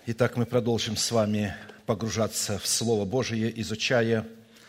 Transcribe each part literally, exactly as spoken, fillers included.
Итак, мы продолжим с вами погружаться в Слово Божие, изучая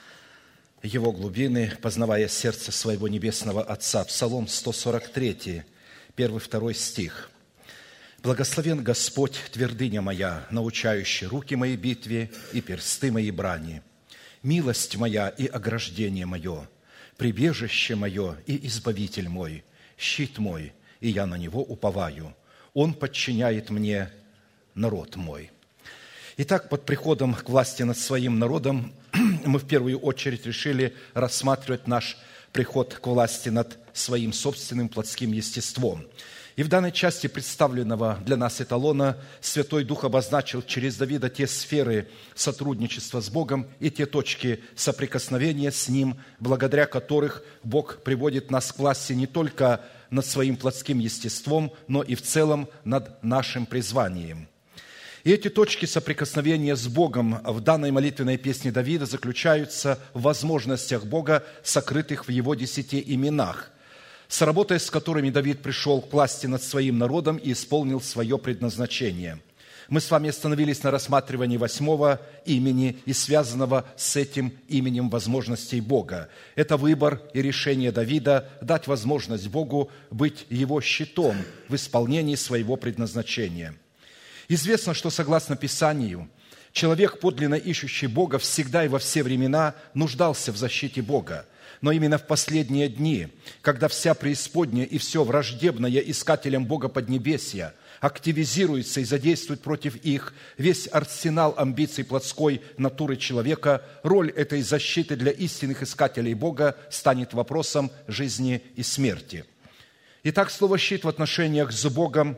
Его глубины, познавая сердце своего Небесного Отца. Псалом сто сорок три, первый-второй стих. «Благословен Господь, твердыня моя, научающий руки мои битве и персты мои брани. Милость моя и ограждение мое, прибежище мое и избавитель мой, щит мой, и я на него уповаю. Он подчиняет мне народ мой». Итак, под приходом к власти над своим народом мы в первую очередь решили рассматривать наш приход к власти над своим собственным плотским естеством. И в данной части представленного для нас эталона Святой Дух обозначил через Давида те сферы сотрудничества с Богом и те точки соприкосновения с Ним, благодаря которых Бог приводит нас к власти не только над своим плотским естеством, но и в целом над нашим призванием. И эти точки соприкосновения с Богом в данной молитвенной песне Давида заключаются в возможностях Бога, сокрытых в Его десяти именах, сработая с которыми Давид пришел к власти над своим народом и исполнил свое предназначение. Мы с вами остановились на рассматривании восьмого имени и связанного с этим именем возможностей Бога. Это выбор и решение Давида дать возможность Богу быть его щитом в исполнении своего предназначения. Известно, что, согласно Писанию, человек, подлинно ищущий Бога, всегда и во все времена нуждался в защите Бога. Но именно в последние дни, когда вся преисподняя и все враждебное искателям Бога поднебесья активизируется и задействует против их весь арсенал амбиций плотской натуры человека, роль этой защиты для истинных искателей Бога станет вопросом жизни и смерти. Итак, слово «щит» в отношениях с Богом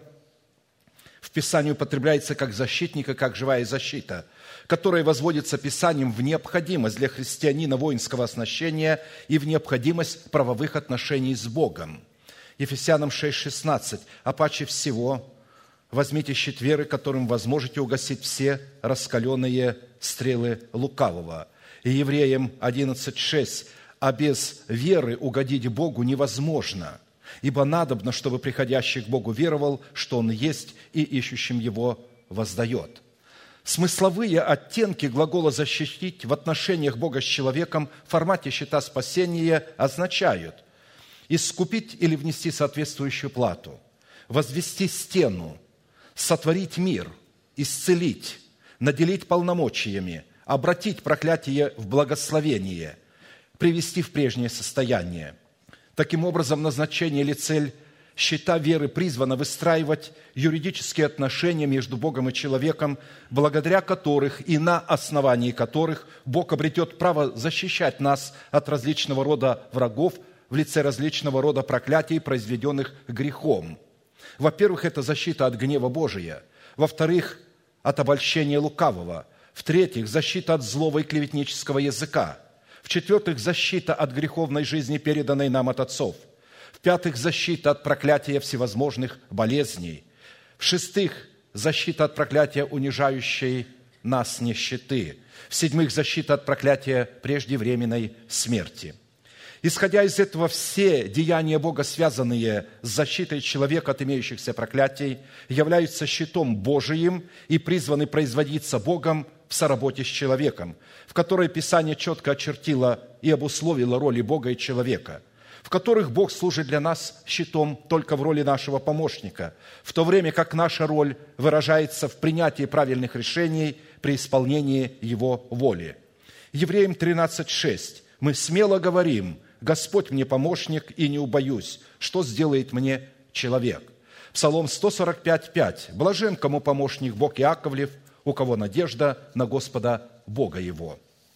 в Писании употребляется как защитника, как живая защита, которая возводится Писанием в необходимость для христианина воинского оснащения и в необходимость правовых отношений с Богом. Ефесянам шесть шестнадцать. «А паче всего возьмите щит веры, которым возможете угасить все раскаленные стрелы лукавого». И Евреям одиннадцать шесть. «А без веры угодить Богу невозможно, ибо надобно, чтобы приходящий к Богу веровал, что Он есть, и ищущим Его воздает». Смысловые оттенки глагола «защитить» в отношениях Бога с человеком в формате щита спасения означают искупить или внести соответствующую плату, возвести стену, сотворить мир, исцелить, наделить полномочиями, обратить проклятие в благословение, привести в прежнее состояние. Таким образом, назначение или цель щита веры призвано выстраивать юридические отношения между Богом и человеком, благодаря которых и на основании которых Бог обретет право защищать нас от различного рода врагов в лице различного рода проклятий, произведенных грехом. Во-первых, это защита от гнева Божия. Во-вторых, от обольщения лукавого. В-третьих, защита от злого и клеветнического языка. В-четвертых, защита от греховной жизни, переданной нам от отцов. В-пятых, защита от проклятия всевозможных болезней. В-шестых, защита от проклятия, унижающей нас нищеты. В-седьмых, защита от проклятия преждевременной смерти. Исходя из этого, все деяния Бога, связанные с защитой человека от имеющихся проклятий, являются щитом Божиим и призваны производиться Богом в соработе с человеком, в которой Писание четко очертило и обусловило роли Бога и человека, в которых Бог служит для нас щитом только в роли нашего помощника, в то время как наша роль выражается в принятии правильных решений при исполнении Его воли. Евреям тринадцать шесть. «Мы смело говорим: Господь мне помощник, и не убоюсь, что сделает мне человек». Псалом сто сорок пять пять. «Блажен, кому помощник Бог Иаковлев, у кого надежда на Господа Бога его».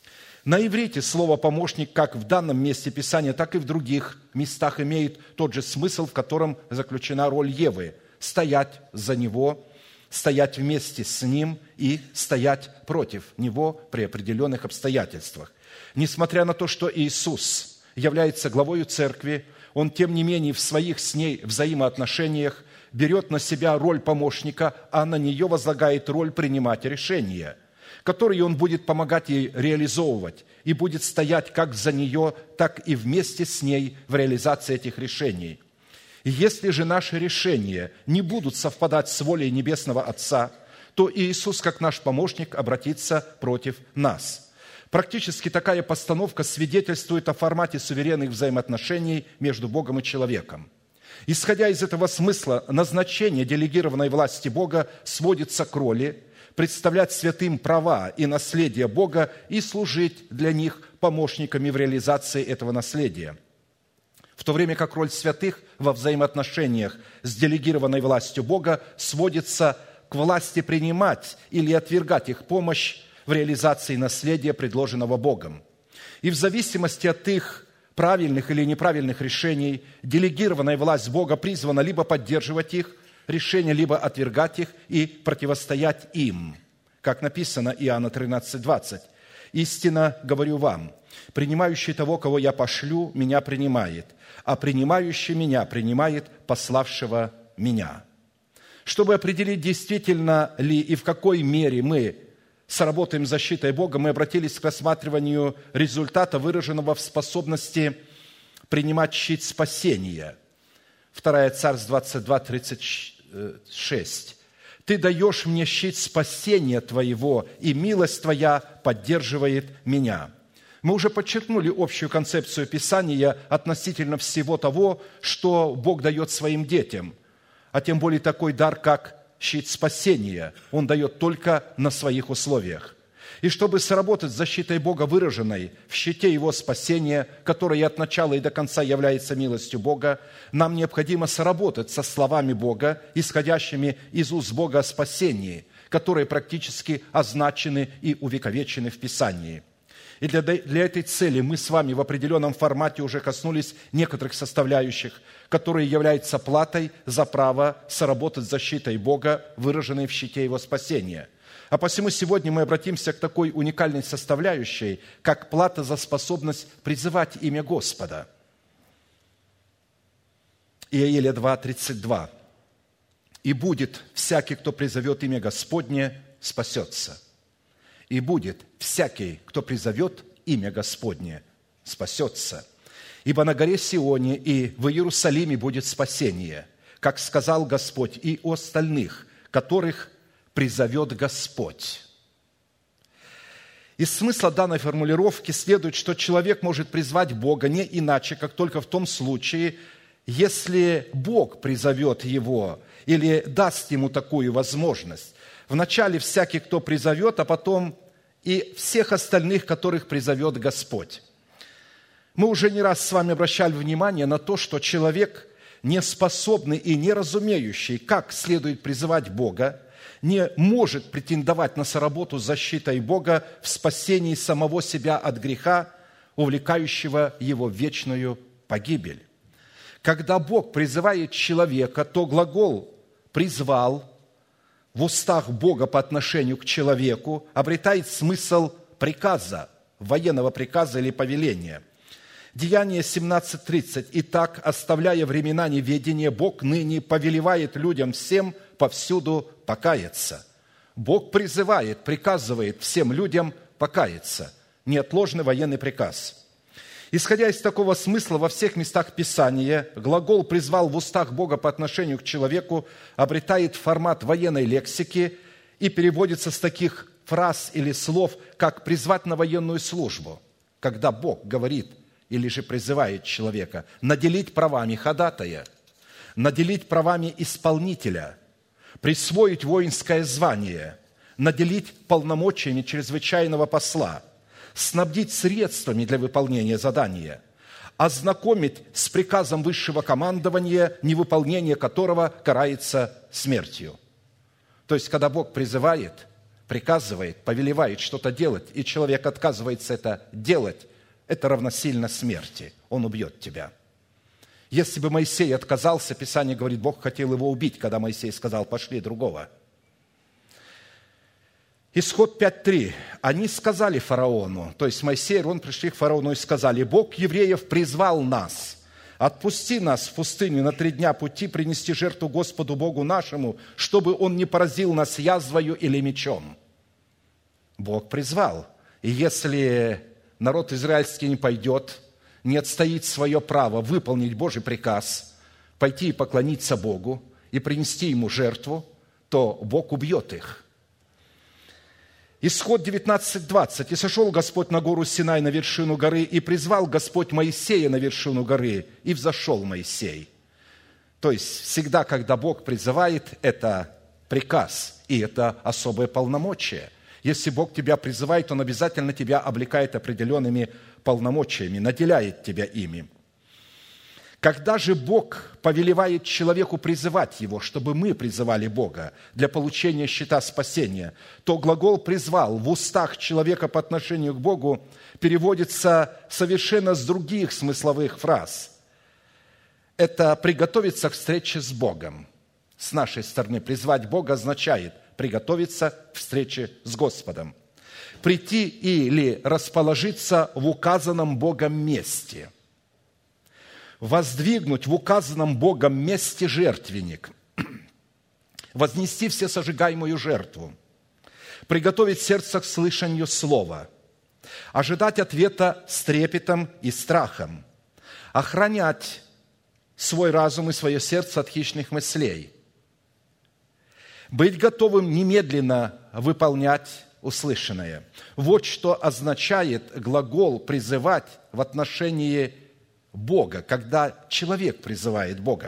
На иврите слово «помощник» как в данном месте Писания, так и в других местах имеет тот же смысл, в котором заключена роль Евы – стоять за Него, стоять вместе с Ним и стоять против Него при определенных обстоятельствах. Несмотря на то, что Иисус является главою церкви, Он, тем не менее, в своих с ней взаимоотношениях берет на себя роль помощника, а на нее возлагает роль принимать решения, которые Он будет помогать ей реализовывать и будет стоять как за нее, так и вместе с ней в реализации этих решений. И если же наши решения не будут совпадать с волей Небесного Отца, то Иисус, как наш помощник, обратится против нас. Практически такая постановка свидетельствует о формате суверенных взаимоотношений между Богом и человеком. Исходя из этого смысла, назначение делегированной власти Бога сводится к роли представлять святым права и наследие Бога и служить для них помощниками в реализации этого наследия. В то время как роль святых во взаимоотношениях с делегированной властью Бога сводится к власти принимать или отвергать их помощь в реализации наследия, предложенного Богом. И в зависимости от их правильных или неправильных решений, делегированная власть Бога призвана либо поддерживать их решения, либо отвергать их и противостоять им. Как написано Иоанна тринадцать двадцать. «Истинно говорю вам, принимающий того, кого я пошлю, меня принимает, а принимающий меня принимает пославшего меня». Чтобы определить, действительно ли и в какой мере мы сработаем с защитой Бога, мы обратились к рассматриванию результата, выраженного в способности принимать щит спасения. второе Царств двадцать два тридцать шесть. «Ты даешь мне щит спасения Твоего, и милость Твоя поддерживает меня». Мы уже подчеркнули общую концепцию Писания относительно всего того, что Бог дает своим детям, а тем более такой дар, как щит спасения, Он дает только на своих условиях. И чтобы сработать с защитой Бога, выраженной в щите Его спасения, которое от начала и до конца является милостью Бога, нам необходимо сработать со словами Бога, исходящими из уст Бога о спасении, которые практически означены и увековечены в Писании. И для, для этой цели мы с вами в определенном формате уже коснулись некоторых составляющих, которые являются платой за право сработать с защитой Бога, выраженной в щите Его спасения. А посему сегодня мы обратимся к такой уникальной составляющей, как плата за способность призывать имя Господа. Иаиля два тридцать два. «И будет всякий, кто призовет имя Господне, спасется. И будет всякий, кто призовет имя Господне, спасется. Ибо на горе Сионе и в Иерусалиме будет спасение, как сказал Господь, и у остальных, которых призовет Господь». Из смысла данной формулировки следует, что человек может призвать Бога не иначе, как только в том случае, если Бог призовет его или даст ему такую возможность. Вначале всякий, кто призовет, а потом и всех остальных, которых призовет Господь. Мы уже не раз с вами обращали внимание на то, что человек, неспособный и не разумеющий, как следует призывать Бога, не может претендовать на соработу с защитой Бога в спасении самого себя от греха, увлекающего его в вечную погибель. Когда Бог призывает человека, то глагол «призвал» в устах Бога по отношению к человеку обретает смысл приказа, военного приказа или повеления. Деяние семнадцать тридцать. «Итак, оставляя времена неведения, Бог ныне повелевает людям всем повсюду покаяться». Бог призывает, приказывает всем людям покаяться. Неотложный военный приказ. Исходя из такого смысла, во всех местах Писания глагол «призвал» в устах Бога по отношению к человеку обретает формат военной лексики и переводится с таких фраз или слов, как «призвать на военную службу», когда Бог говорит или же призывает человека наделить правами ходатая, наделить правами исполнителя, присвоить воинское звание, наделить полномочиями чрезвычайного посла, снабдить средствами для выполнения задания, ознакомить с приказом высшего командования, невыполнение которого карается смертью. То есть, когда Бог призывает, приказывает, повелевает что-то делать, и человек отказывается это делать, это равносильно смерти. Он убьет тебя. Если бы Моисей отказался, Писание говорит, Бог хотел его убить, когда Моисей сказал, пошли другого. Исход пять три. Они сказали фараону, то есть Моисей и Аарон пришли к фараону и сказали, Бог евреев призвал нас, отпусти нас в пустыню на три дня пути принести жертву Господу Богу нашему, чтобы Он не поразил нас язвою или мечом. Бог призвал. И если народ израильский не пойдет, не отстоит свое право выполнить Божий приказ, пойти и поклониться Богу и принести Ему жертву, то Бог убьет их. Исход девятнадцать двадцать. «И сошел Господь на гору Синай, на вершину горы, и призвал Господь Моисея на вершину горы, и взошел Моисей». То есть, всегда, когда Бог призывает, это приказ, и это особое полномочие. Если Бог тебя призывает, Он обязательно тебя облекает определенными полномочиями, наделяет тебя ими. Когда же Бог повелевает человеку призывать Его, чтобы мы призывали Бога для получения щита спасения, то глагол «призвал» в устах человека по отношению к Богу переводится совершенно с других смысловых фраз. Это приготовиться к встрече с Богом. С нашей стороны призвать Бога означает приготовиться к встрече с Господом. Прийти или расположиться в указанном Богом месте. Воздвигнуть в указанном Богом месте жертвенник. Вознести всесожигаемую жертву. Приготовить сердце к слышанию слова. Ожидать ответа с трепетом и страхом. Охранять свой разум и свое сердце от хищных мыслей. Быть готовым немедленно выполнять услышанное. Вот что означает глагол «призывать» в отношении Бога, когда человек призывает Бога.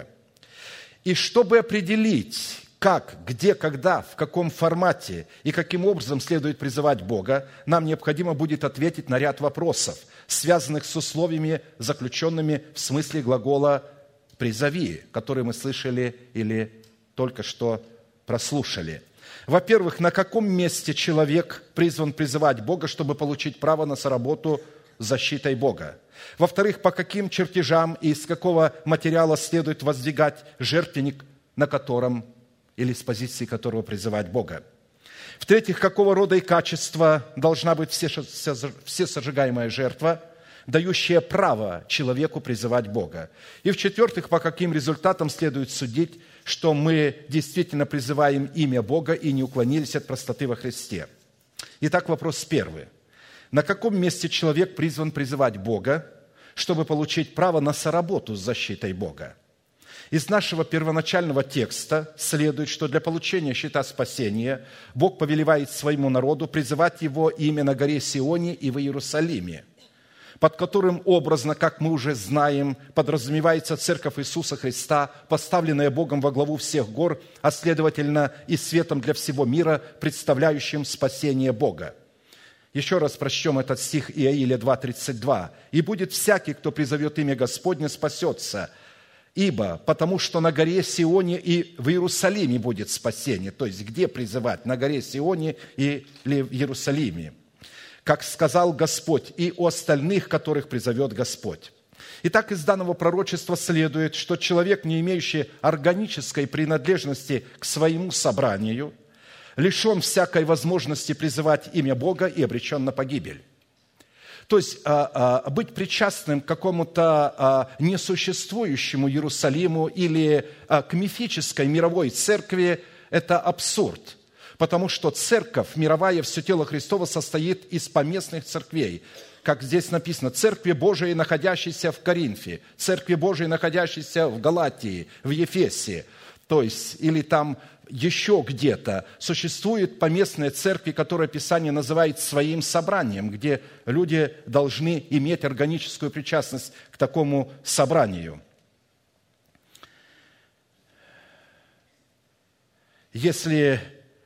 И чтобы определить, как, где, когда, в каком формате и каким образом следует призывать Бога, нам необходимо будет ответить на ряд вопросов, связанных с условиями, заключенными в смысле глагола «призови», который мы слышали или только что прослушали. Во-первых, на каком месте человек призван призывать Бога, чтобы получить право на соработу с защитой Бога? Во-вторых, по каким чертежам и из какого материала следует воздвигать жертвенник, на котором или с позиции которого призывать Бога? В-третьих, какого рода и качества должна быть всесожигаемая жертва, дающая право человеку призывать Бога? И в-четвертых, по каким результатам следует судить, что мы действительно призываем имя Бога и не уклонились от простоты во Христе? Итак, вопрос первый. На каком месте человек призван призывать Бога, чтобы получить право на соработу с защитой Бога? Из нашего первоначального текста следует, что для получения щита спасения Бог повелевает своему народу призывать Его имя на горе Сионе и в Иерусалиме, под которым образно, как мы уже знаем, подразумевается Церковь Иисуса Христа, поставленная Богом во главу всех гор, а следовательно и светом для всего мира, представляющим спасение Бога. Еще раз прочтем этот стих Иаиля два тридцать два. «И будет всякий, кто призовет имя Господне, спасется, ибо потому что на горе Сионе и в Иерусалиме будет спасение». То есть, где призывать? На горе Сионе или в Иерусалиме? «Как сказал Господь, и у остальных, которых призовет Господь». Итак, из данного пророчества следует, что человек, не имеющий органической принадлежности к своему собранию, лишен всякой возможности призывать имя Бога и обречен на погибель. То есть а, а, быть причастным к какому-то а, несуществующему Иерусалиму или а, к мифической мировой церкви – это абсурд, потому что церковь мировая, все тело Христово состоит из поместных церквей. Как здесь написано, церкви Божией, находящиеся в Коринфе, церкви Божией, находящиеся в Галатии, в Ефесе, то есть, или там еще где-то существуют поместные церкви, которые Писание называет своим собранием, где люди должны иметь органическую причастность к такому собранию. Если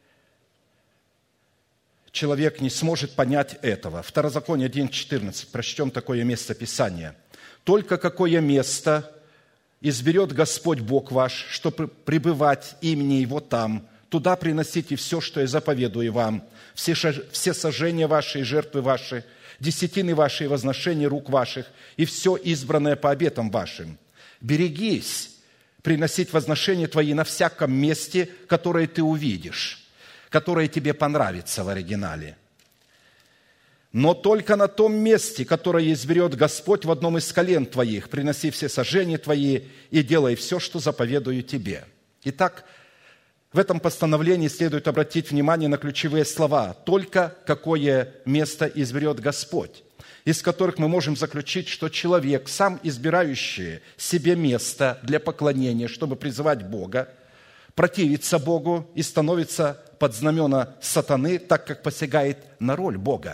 человек не сможет понять этого, Второзаконие один четырнадцать, прочтем такое место Писания. «Только какое место изберет Господь Бог ваш, чтобы пребывать имени Его там, туда приносите все, что я заповедую вам, все, все сожжения ваши и жертвы ваши, десятины ваши и возношения рук ваших, и все избранное по обетам вашим. Берегись приносить возношения твои на всяком месте, которое ты увидишь, которое тебе понравится в оригинале. Но только на том месте, которое изберет Господь в одном из колен твоих, приноси все сожжения твои и делай все, что заповедую тебе». Итак, в этом постановлении следует обратить внимание на ключевые слова «только какое место изберет Господь», из которых мы можем заключить, что человек, сам избирающий себе место для поклонения, чтобы призывать Бога, противится Богу и становится под знамена сатаны, так как посягает на роль Бога.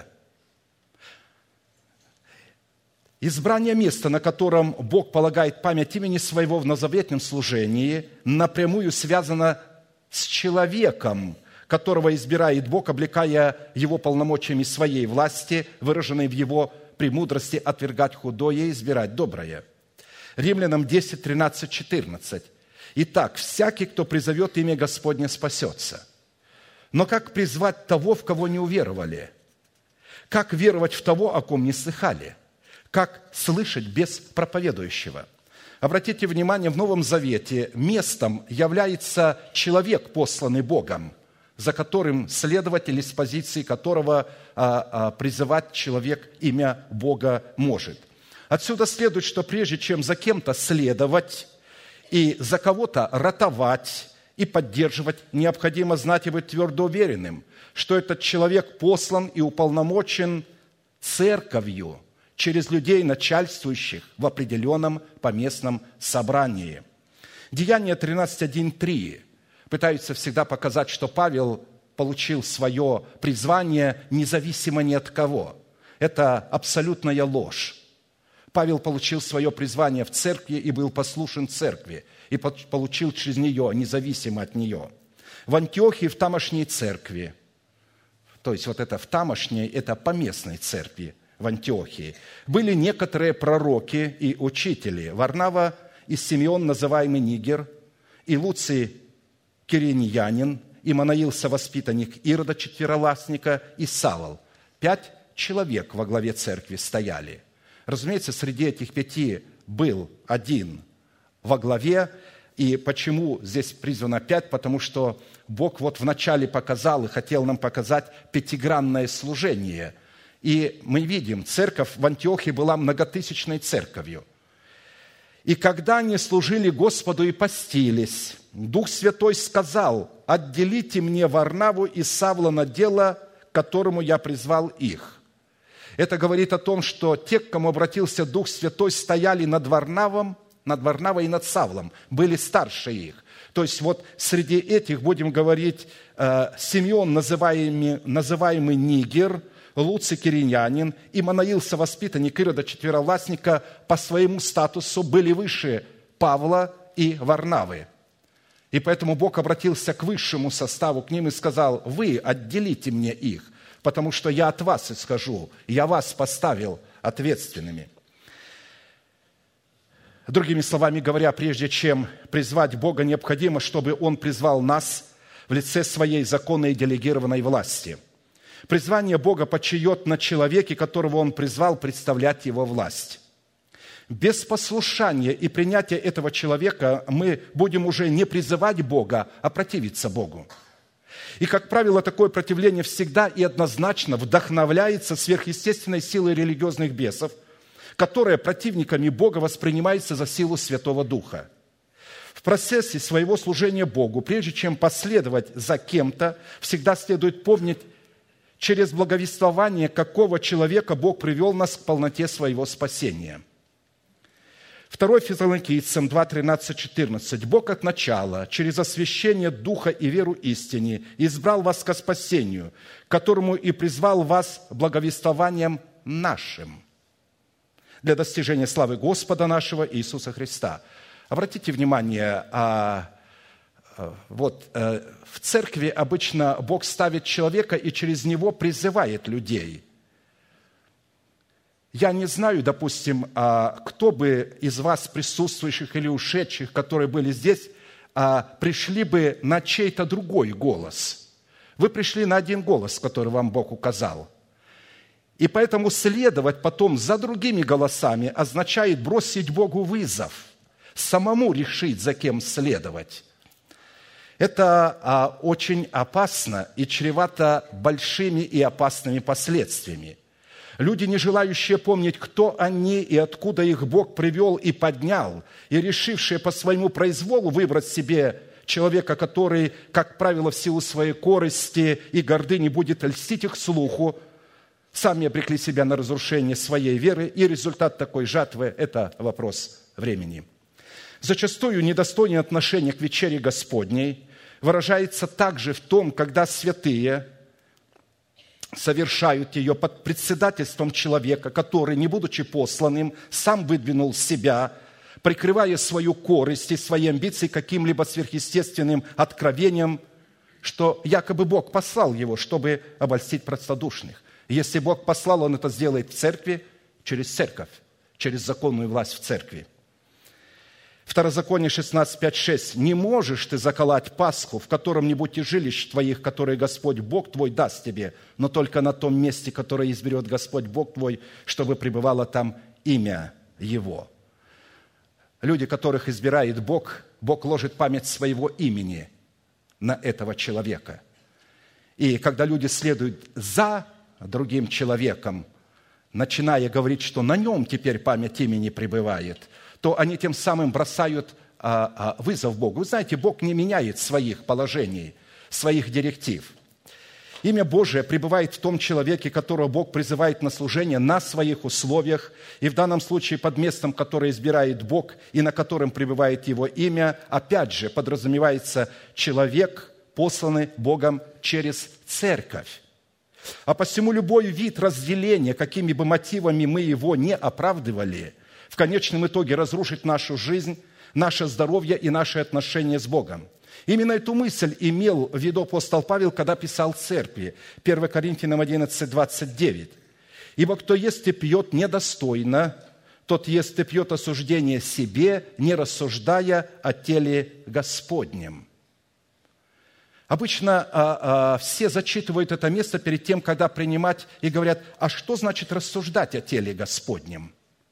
Избрание места, на котором Бог полагает память имени Своего в новозаветном служении, напрямую связано с человеком, которого избирает Бог, облекая Его полномочиями Своей власти, выраженной в Его премудрости отвергать худое и избирать доброе. Римлянам десять, тринадцать, четырнадцать. «Итак, всякий, кто призовет имя Господне, спасется. Но как призвать того, в кого не уверовали? Как веровать в того, о ком не слыхали? Как слышать без проповедующего?» Обратите внимание, в Новом Завете местом является человек, посланный Богом, за которым следовать или с позиции которого а, а, призывать человек имя Бога может. Отсюда следует, что прежде чем за кем-то следовать и за кого-то ратовать и поддерживать, необходимо знать и быть твердо уверенным, что этот человек послан и уполномочен церковью через людей, начальствующих в определенном поместном собрании. Деяния тринадцать, один, три пытаются всегда показать, что Павел получил свое призвание независимо ни от кого. Это абсолютная ложь. Павел получил свое призвание в церкви и был послушен церкви, и получил через нее, независимо от нее. В Антиохии, в тамошней церкви, то есть вот это в тамошней, это поместной церкви в Антиохии, были некоторые пророки и учители. Варнава и Симеон, называемый Нигер, и Луций Кириньянин, и Манаил, совоспитанник Ирода Четвероластника, и Савол. Пять человек во главе церкви стояли. Разумеется, среди этих пяти был один во главе. И почему здесь призвано пять? Потому что Бог вот вначале показал и хотел нам показать пятигранное служение. И мы видим, церковь в Антиохии была многотысячной церковью. И когда они служили Господу и постились, Дух Святой сказал: «Отделите мне Варнаву и Савла на дело, к которому я призвал их». Это говорит о том, что те, к кому обратился Дух Святой, стояли над Варнавом, над Варнавой и над Савлом, были старше их. То есть вот среди этих, будем говорить, Симеон, называемый, называемый Нигер, Луций Кириньянин и Манаил, совоспитанник Ирода Четвероластника, по своему статусу были выше Павла и Варнавы. И поэтому Бог обратился к высшему составу, к ним и сказал: «Вы отделите мне их, потому что я от вас исхожу, я вас поставил ответственными». Другими словами говоря, прежде чем призвать Бога, необходимо, чтобы Он призвал нас в лице Своей законной делегированной власти. Призвание Бога почиет на человеке, которого Он призвал представлять Его власть. Без послушания и принятия этого человека мы будем уже не призывать Бога, а противиться Богу. И, как правило, такое противление всегда и однозначно вдохновляется сверхъестественной силой религиозных бесов, которая противниками Бога воспринимается за силу Святого Духа. В процессе своего служения Богу, прежде чем последовать за кем-то, всегда следует помнить, через благовествование какого человека Бог привел нас к полноте своего спасения. второе Фессалоникийцам два, тринадцать, четырнадцать. «Бог от начала, через освящение Духа и веру истине, избрал вас ко спасению, которому и призвал вас благовествованием нашим, для достижения славы Господа нашего Иисуса Христа». Обратите внимание, а, а, вот а, в церкви обычно Бог ставит человека и через него призывает людей. Я не знаю, допустим, а, кто бы из вас, присутствующих или ушедших, которые были здесь, а, пришли бы на чей-то другой голос. Вы пришли на один голос, который вам Бог указал. И поэтому следовать потом за другими голосами означает бросить Богу вызов, самому решить, за кем следовать. Это а, очень опасно и чревато большими и опасными последствиями. Люди, не желающие помнить, кто они и откуда их Бог привел и поднял, и решившие по своему произволу выбрать себе человека, который, как правило, в силу своей корысти и гордыни будет льстить их слуху, сами обрекли себя на разрушение своей веры, и результат такой жатвы – это вопрос времени. Зачастую недостойное отношение к вечере Господней выражается также в том, когда святые совершают ее под председательством человека, который, не будучи посланным, сам выдвинул себя, прикрывая свою корысть и свои амбиции каким-либо сверхъестественным откровением, что якобы Бог послал его, чтобы обольстить простодушных. И если Бог послал, Он это сделает в церкви, через церковь, через законную власть в церкви. Второзаконие шестнадцать, пять, шесть. «Не можешь ты заколоть Пасху в котором-нибудь из жилищ твоих, которые Господь Бог твой даст тебе, но только на том месте, которое изберет Господь Бог твой, чтобы пребывало там имя Его». Люди, которых избирает Бог, Бог ложит память своего имени на этого человека. И когда люди следуют за другим человеком, начиная говорить, что на нем теперь память имени пребывает, то они тем самым бросают а, а, вызов Богу. Вы знаете, Бог не меняет своих положений, своих директив. Имя Божие пребывает в том человеке, которого Бог призывает на служение на своих условиях, и в данном случае под местом, которое избирает Бог и на котором пребывает Его имя, опять же подразумевается человек, посланный Богом через церковь. А посему любой вид разделения, какими бы мотивами мы его не оправдывали, в конечном итоге разрушит нашу жизнь, наше здоровье и наши отношения с Богом. Именно эту мысль имел в виду апостол Павел, когда писал церкви. первое Коринфянам одиннадцать, двадцать девять. «Ибо кто ест и пьет недостойно, тот ест и пьет осуждение себе, не рассуждая о теле Господнем». Обычно а, а, все зачитывают это место перед тем, когда принимать, и говорят, а что значит рассуждать о теле Господнем?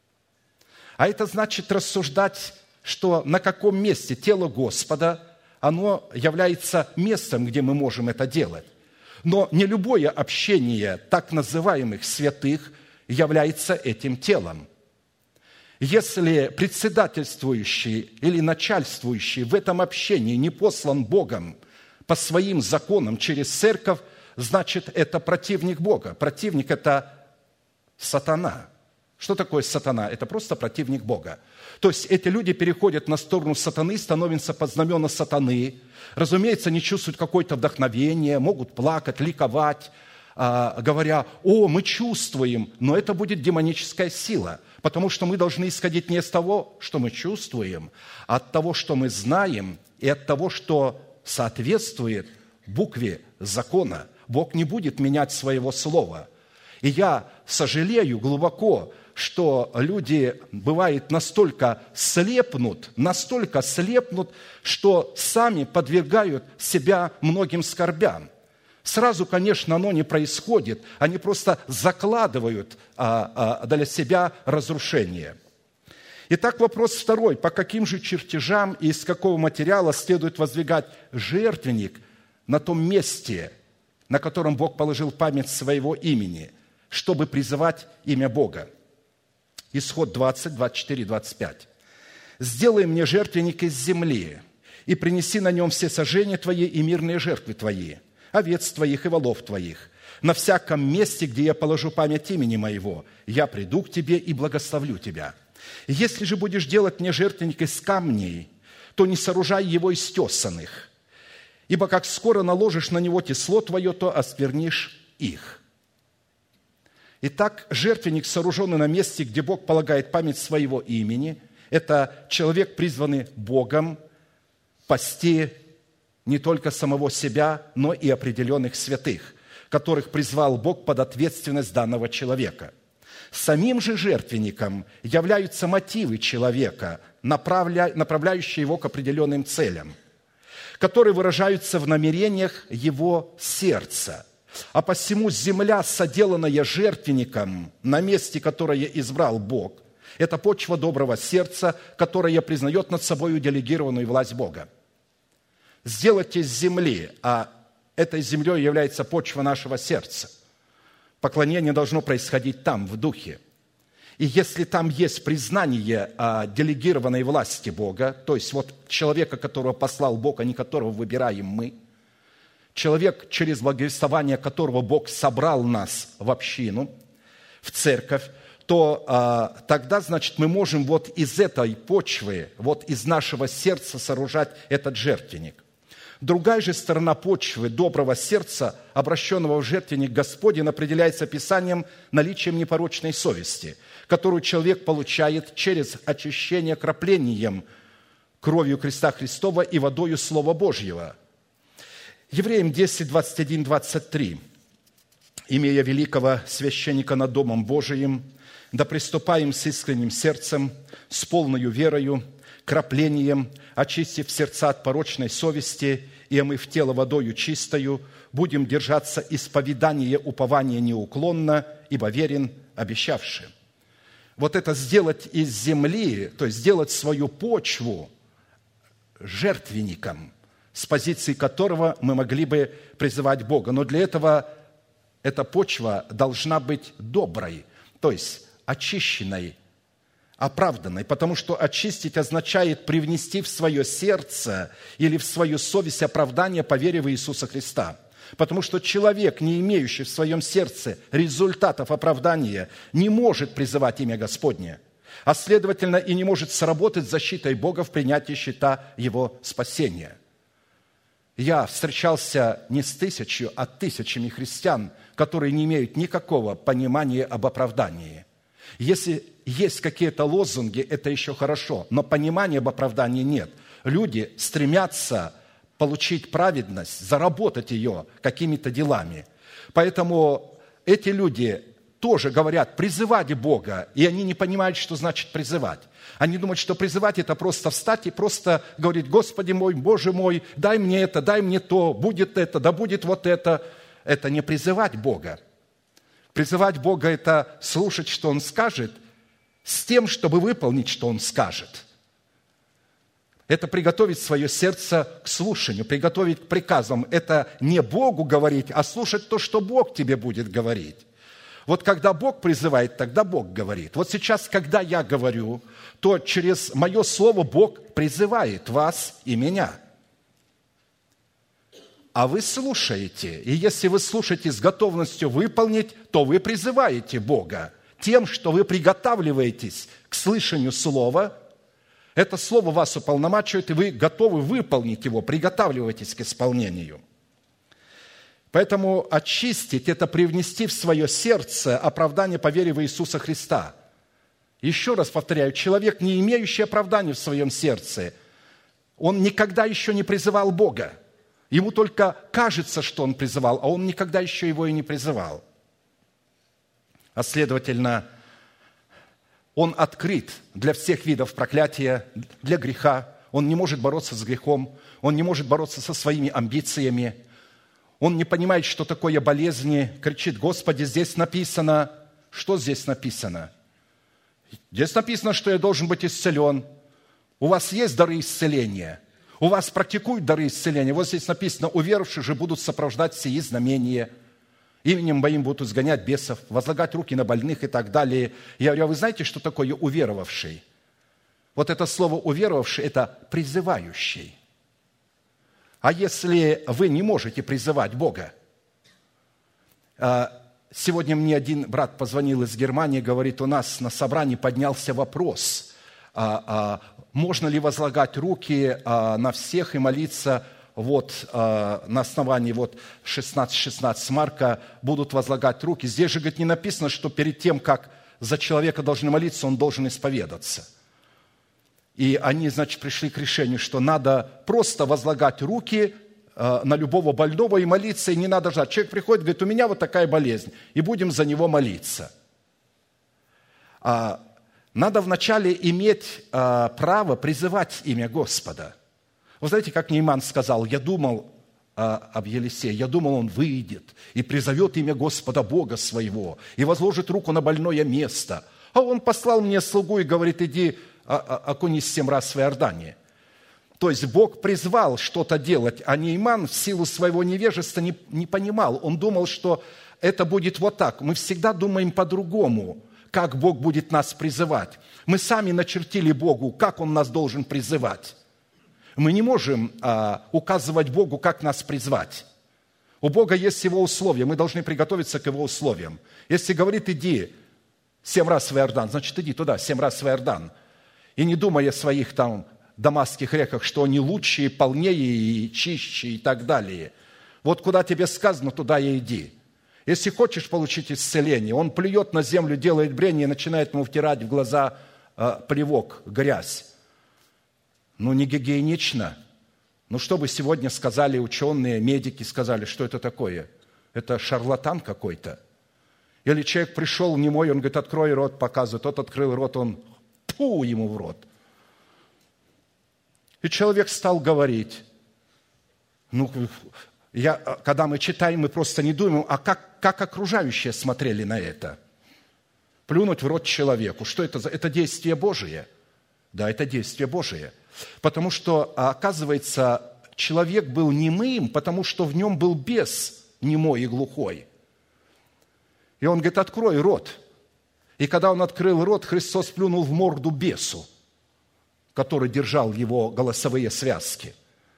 А это значит рассуждать, что на каком месте тело Господа, оно является местом, где мы можем это делать. Но не любое общение так называемых святых является этим телом. Если председательствующий или начальствующий в этом общении не послан Богом по своим законам через церковь, значит, это противник Бога. Противник – это сатана. Что такое сатана? Это просто противник Бога. То есть эти люди переходят на сторону сатаны, становятся под знамена сатаны. Разумеется, не чувствуют какое-то вдохновение, могут плакать, ликовать, говоря, о, мы чувствуем, но это будет демоническая сила, потому что мы должны исходить не из того, что мы чувствуем, а от того, что мы знаем, и от того, что соответствует букве закона. Бог не будет менять своего слова. И я сожалею глубоко, что люди, бывает, настолько слепнут, настолько слепнут, что сами подвергают себя многим скорбям. Сразу, конечно, оно не происходит, они просто закладывают а, а, для себя разрушение. Итак, вопрос второй. По каким же чертежам и из какого материала следует воздвигать жертвенник на том месте, на котором Бог положил память своего имени, чтобы призывать имя Бога? Исход двадцать, двадцать четыре, двадцать пять. «Сделай мне жертвенник из земли, и принеси на нем все сожжения твои и мирные жертвы твои, овец твоих и волов твоих. На всяком месте, где я положу память имени моего, я приду к тебе и благословлю тебя. Если же будешь делать мне жертвенник из камней, то не сооружай его из тесаных, ибо как скоро наложишь на него тесло твое, то осквернишь их». Итак, жертвенник, сооруженный на месте, где Бог полагает память своего имени, это человек, призванный Богом пасти не только самого себя, но и определенных святых, которых призвал Бог под ответственность данного человека. Самим же жертвенником являются мотивы человека, направля... направляющие его к определенным целям, которые выражаются в намерениях его сердца. А посему земля, соделанная жертвенником на месте, которое избрал Бог, это почва доброго сердца, которая признает над собой делегированную власть Бога. Сделать из земли, а этой землей является почва нашего сердца. Поклонение должно происходить там, в духе. И если там есть признание о делегированной власти Бога, то есть вот человека, которого послал Бог, а не которого выбираем мы, человек, через благовествование которого Бог собрал нас в общину, в церковь, то а, тогда, значит, мы можем вот из этой почвы, вот из нашего сердца сооружать этот жертвенник. Другая же сторона почвы доброго сердца, обращенного в жертвенник Господень, определяется Писанием наличием непорочной совести, которую человек получает через очищение краплением кровью креста Христова и водою Слова Божьего. Евреям десять, двадцать один, двадцать три. «Имея великого священника над Домом Божиим, да приступаем с искренним сердцем, с полною верою, краплением, очистив сердца от порочной совести и омыв тело водою чистою, будем держаться исповедания упования неуклонно, ибо верен обещавший». Вот это сделать из земли, то есть сделать свою почву жертвенником, с позиции которого мы могли бы призывать Бога. Но для этого эта почва должна быть доброй, то есть очищенной, оправданной, потому что очистить означает привнести в свое сердце или в свою совесть оправдание по вере в Иисуса Христа. Потому что человек, не имеющий в своем сердце результатов оправдания, не может призывать имя Господне, а следовательно и не может сработать защитой Бога в принятии счета Его спасения. Я встречался не с тысячью, а тысячами христиан, которые не имеют никакого понимания об оправдании. Если есть какие-то лозунги, это еще хорошо, но понимания об оправдании нет. Люди стремятся получить праведность, заработать ее какими-то делами. Поэтому эти люди тоже говорят призывать Бога, и они не понимают, что значит призывать. Они думают, что призывать – это просто встать и просто говорить: «Господи мой, Боже мой, дай мне это, дай мне то, будет это, да будет вот это». Это не призывать Бога. Призывать Бога – это слушать, что Он скажет, с тем, чтобы выполнить, что Он скажет. Это приготовить свое сердце к слушанию, приготовить к приказам. Это не Богу говорить, а слушать то, что Бог тебе будет говорить. Вот когда Бог призывает, тогда Бог говорит. Вот сейчас, когда я говорю, то через мое слово Бог призывает вас и меня. А вы слушаете, и если вы слушаете с готовностью выполнить, то вы призываете Бога тем, что вы приготавливаетесь к слышанию слова. Это слово вас уполномачивает, и вы готовы выполнить его, приготавливаетесь к исполнению. Поэтому очистить – это привнести в свое сердце оправдание по вере в Иисуса Христа. Еще раз повторяю, человек, не имеющий оправдания в своем сердце, он никогда еще не призывал Бога. Ему только кажется, что он призывал, а он никогда еще его и не призывал. А следовательно, он открыт для всех видов проклятия, для греха. Он не может бороться с грехом, он не может бороться со своими амбициями. Он не понимает, что такое болезни, кричит: «Господи, здесь написано». Что здесь написано? Здесь написано, что я должен быть исцелен. У вас есть дары исцеления? У вас практикуют дары исцеления? Вот здесь написано: уверовавшие же будут сопровождать сии знамения. Именем моим будут изгонять бесов, возлагать руки на больных и так далее. Я говорю: а вы знаете, что такое уверовавший? Вот это слово уверовавший – это призывающий. А если вы не можете призывать Бога? Сегодня мне один брат позвонил из Германии, говорит: у нас на собрании поднялся вопрос, можно ли возлагать руки на всех и молиться вот на основании вот шестнадцать шестнадцать Марка, будут возлагать руки. Здесь же, говорит, не написано, что перед тем, как за человека должны молиться, он должен исповедаться. И они, значит, пришли к решению, что надо просто возлагать руки на любого больного и молиться, и не надо ждать. Человек приходит, говорит: у меня вот такая болезнь, и будем за него молиться. Надо вначале иметь право призывать имя Господа. Вы знаете, как Нейман сказал: я думал об Елисее, я думал, он выйдет и призовет имя Господа Бога своего, и возложит руку на больное место. А он послал мне слугу и говорит: иди, окунись семь раз в Иордане. То есть Бог призвал что-то делать, а Нейман в силу своего невежества не, не понимал. Он думал, что это будет вот так. Мы всегда думаем по-другому, как Бог будет нас призывать. Мы сами начертили Богу, как Он нас должен призывать. Мы не можем а, указывать Богу, как нас призвать. У Бога есть Его условия, мы должны приготовиться к Его условиям. Если говорит: иди семь раз в Иордан, значит, иди туда семь раз в Иордан. И не думая о своих там дамасских реках, что они лучше, полнее и чище и так далее. Вот куда тебе сказано, туда и иди. Если хочешь получить исцеление, он плюет на землю, делает брение и начинает ему втирать в глаза э, плевок, грязь. Ну, не гигиенично. Ну, что бы сегодня сказали ученые, медики сказали, что это такое? Это шарлатан какой-то. Или человек пришел немой, он говорит, открой рот, показывает. Тот открыл рот, он тьфу ему в рот. И человек стал говорить. Ну, я, когда мы читаем, мы просто не думаем, а как, как окружающие смотрели на это? Плюнуть в рот человеку. Что это за? Это действие Божие. Да, это действие Божие. Потому что, оказывается, человек был немым, потому что в нем был бес немой и глухой. И он говорит, открой рот. И когда он открыл рот, Христос плюнул в морду бесу, который держал его голосовые связки.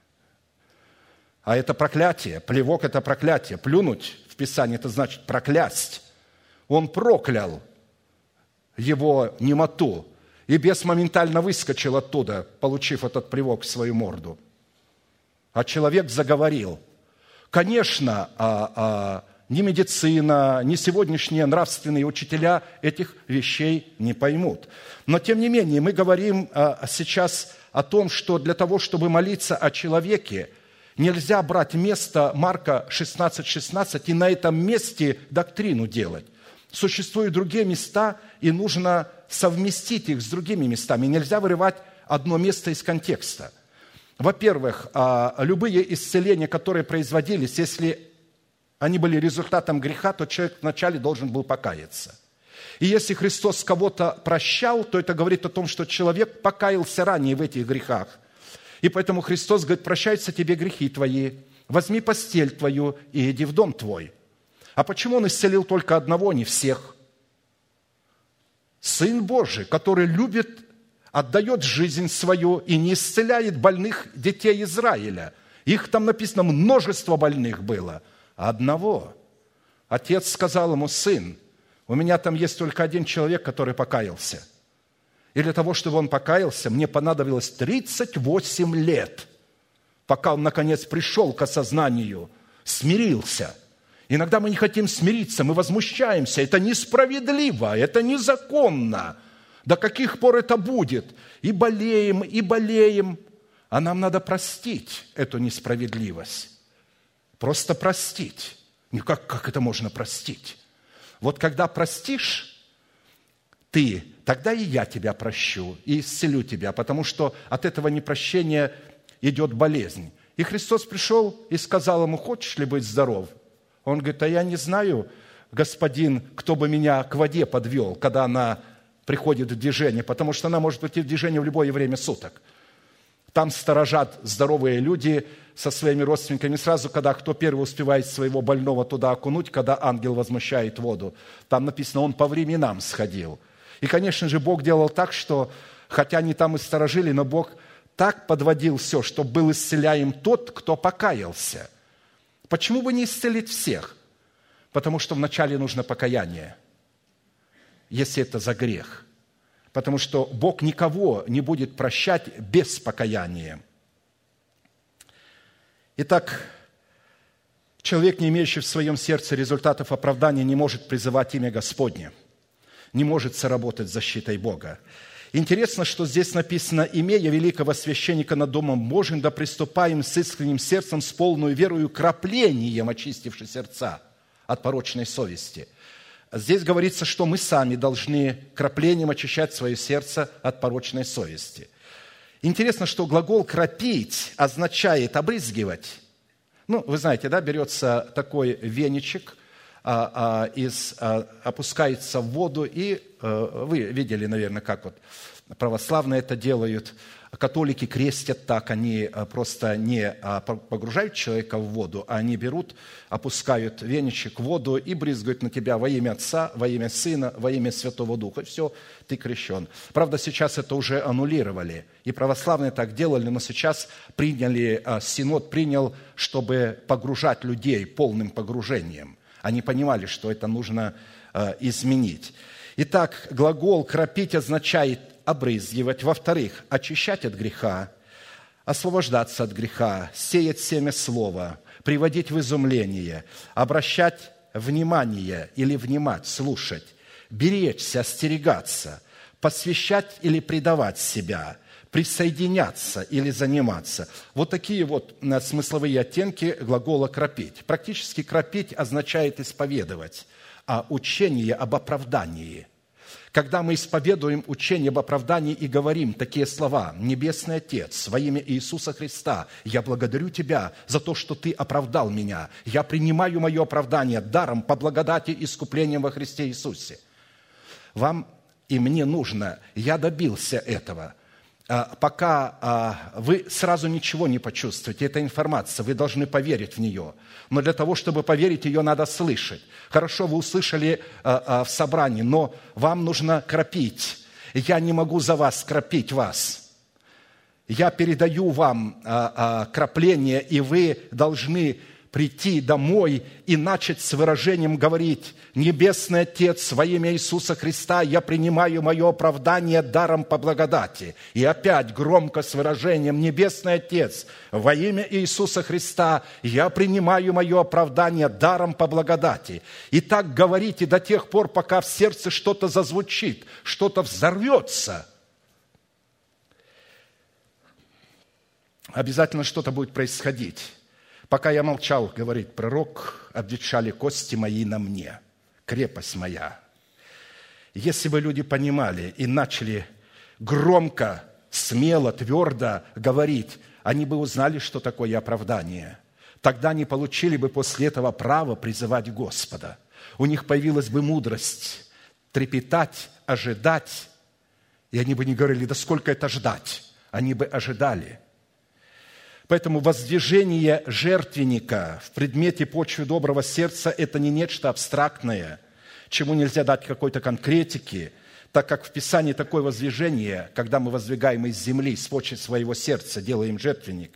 А это проклятие. Плевок – это проклятие. Плюнуть в Писании – это значит проклясть. Он проклял его немоту. И бес моментально выскочил оттуда, получив этот плевок в свою морду. А человек заговорил. Конечно, а, а, ни медицина, ни сегодняшние нравственные учителя этих вещей не поймут. Но, тем не менее, мы говорим а, сейчас о том, что для того, чтобы молиться о человеке, нельзя брать место Марка шестнадцать шестнадцать и на этом месте доктрину делать. Существуют другие места, и нужно совместить их с другими местами. Нельзя вырывать одно место из контекста. Во-первых, любые исцеления, которые производились, если они были результатом греха, то человек вначале должен был покаяться. И если Христос кого-то прощал, то это говорит о том, что человек покаялся ранее в этих грехах. И поэтому Христос говорит, прощаются тебе грехи твои, возьми постель твою и иди в дом твой. А почему Он исцелил только одного, не всех? Сын Божий, который любит, отдает жизнь свою и не исцеляет больных детей Израиля. Их там написано, множество больных было. А одного. Отец сказал ему, сын, у меня там есть только один человек, который покаялся. И для того, чтобы он покаялся, мне понадобилось тридцать восемь лет, пока он, наконец, пришел к осознанию, смирился. Иногда мы не хотим смириться, мы возмущаемся. Это несправедливо, это незаконно. До каких пор это будет? И болеем, и болеем. А нам надо простить эту несправедливость. Просто простить. Ну, как, как это можно простить? Вот когда простишь ты, тогда и я тебя прощу, и исцелю тебя, потому что от этого непрощения идет болезнь. И Христос пришел и сказал ему, хочешь ли быть здоров? Он говорит, а я не знаю, господин, кто бы меня к воде подвел, когда она приходит в движение, потому что она может прийти в движение в любое время суток. Там сторожат здоровые люди со своими родственниками. Сразу, когда кто первый успевает своего больного туда окунуть, когда ангел возмущает воду. Там написано, он по временам сходил. И, конечно же, Бог делал так, что, хотя они там и сторожили, но Бог так подводил все, чтобы был исцеляем тот, кто покаялся. Почему бы не исцелить всех? Потому что вначале нужно покаяние, если это за грех. Потому что Бог никого не будет прощать без покаяния. Итак, человек, не имеющий в своем сердце результатов оправдания, не может призывать имя Господне, не может соработать с защитой Бога. Интересно, что здесь написано, имея великого священника над Домом Божиим, да приступаем с искренним сердцем, с полной верою, краплением очистивши сердца от порочной совести. Здесь говорится, что мы сами должны краплением очищать свое сердце от порочной совести. Интересно, что глагол «кропить» означает «обрызгивать». Ну, вы знаете, да, берется такой веничек, а, а, из, а, опускается в воду, и а, вы видели, наверное, как вот православные это делают. Католики крестят так, они просто не погружают человека в воду, а они берут, опускают веничек в воду и брызгают на тебя во имя Отца, во имя Сына, во имя Святого Духа. Все, ты крещен. Правда, сейчас это уже аннулировали. И православные так делали, но сейчас приняли, Синод принял, чтобы погружать людей полным погружением. Они понимали, что это нужно изменить. Итак, глагол «кропить» означает обрызгивать. Во-вторых, очищать от греха, освобождаться от греха, сеять семя слова, приводить в изумление, обращать внимание или внимать, слушать, беречься, остерегаться, посвящать или предавать себя, присоединяться или заниматься. Вот такие вот смысловые оттенки глагола «кропить». Практически «кропить» означает «исповедовать», а учение об оправдании. Когда мы исповедуем учение об оправдании и говорим такие слова: «Небесный Отец, во имя Иисуса Христа, я благодарю Тебя за то, что Ты оправдал меня. Я принимаю мое оправдание даром по благодати и искуплением во Христе Иисусе». Вам и мне нужно, я добился этого. Пока вы сразу ничего не почувствуете, это информация, вы должны поверить в нее. Но для того, чтобы поверить, ее надо слышать. Хорошо, вы услышали в собрании, но вам нужно кропить. Я не могу за вас кропить вас. Я передаю вам кропление, и вы должны прийти домой и начать с выражением говорить: «Небесный Отец, во имя Иисуса Христа, я принимаю мое оправдание даром по благодати». И опять громко с выражением: «Небесный Отец, во имя Иисуса Христа, я принимаю мое оправдание даром по благодати». И так говорите до тех пор, пока в сердце что-то зазвучит, что-то взорвется. Обязательно что-то будет происходить. «Пока я молчал, — говорит пророк, — обветшали кости мои на мне, крепость моя». Если бы люди понимали и начали громко, смело, твердо говорить, они бы узнали, что такое оправдание. Тогда они получили бы после этого право призывать Господа. У них появилась бы мудрость трепетать, ожидать, и они бы не говорили: «Да сколько это ждать?» Они бы ожидали. Поэтому воздвижение жертвенника в предмете почвы доброго сердца – это не нечто абстрактное, чему нельзя дать какой-то конкретики, так как в Писании такое воздвижение, когда мы воздвигаем из земли, с почвы своего сердца делаем жертвенник,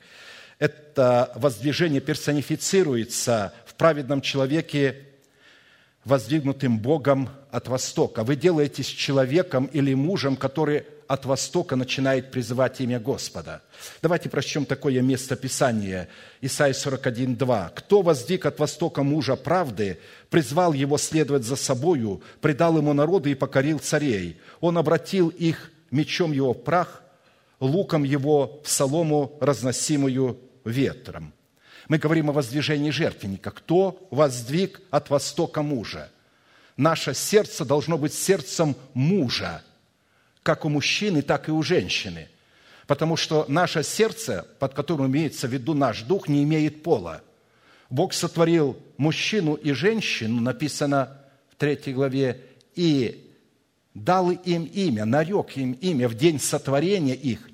это воздвижение персонифицируется в праведном человеке, воздвигнутым Богом от востока. Вы делаетесь человеком или мужем, который от востока начинает призывать имя Господа. Давайте прочтем такое место Писания. Исайя сорок один, два. «Кто воздвиг от востока мужа правды, призвал его следовать за собою, предал ему народы и покорил царей. Он обратил их мечом его в прах, луком его в солому, разносимую ветром». Мы говорим о воздвижении жертвенника. Кто воздвиг от востока мужа? Наше сердце должно быть сердцем мужа, как у мужчины, так и у женщины. Потому что наше сердце, под которым имеется в виду наш дух, не имеет пола. Бог сотворил мужчину и женщину, написано в третьей главе, и дал им имя, нарек им имя в день сотворения их –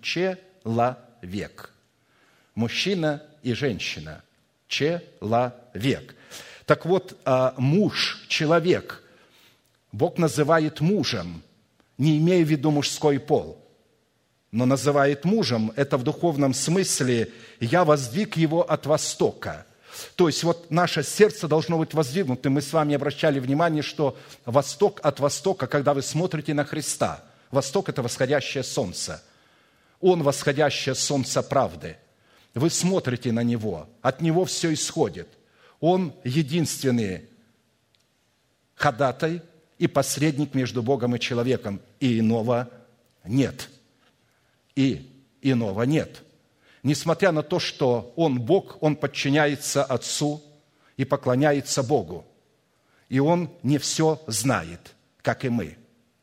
человек. Мужчина и женщина – человек. Так вот, муж, человек, Бог называет мужем, не имея в виду мужской пол, но называет мужем, это в духовном смысле «я воздвиг его от востока». То есть вот наше сердце должно быть воздвигнутым. Мы с вами обращали внимание, что восток от востока, когда вы смотрите на Христа, восток – это восходящее солнце. Он – восходящее солнце правды. Вы смотрите на Него, от Него все исходит. Он единственный ходатай и посредник между Богом и человеком. И иного нет. И иного нет. Несмотря на то, что Он Бог, Он подчиняется Отцу и поклоняется Богу. И Он не все знает, как и мы.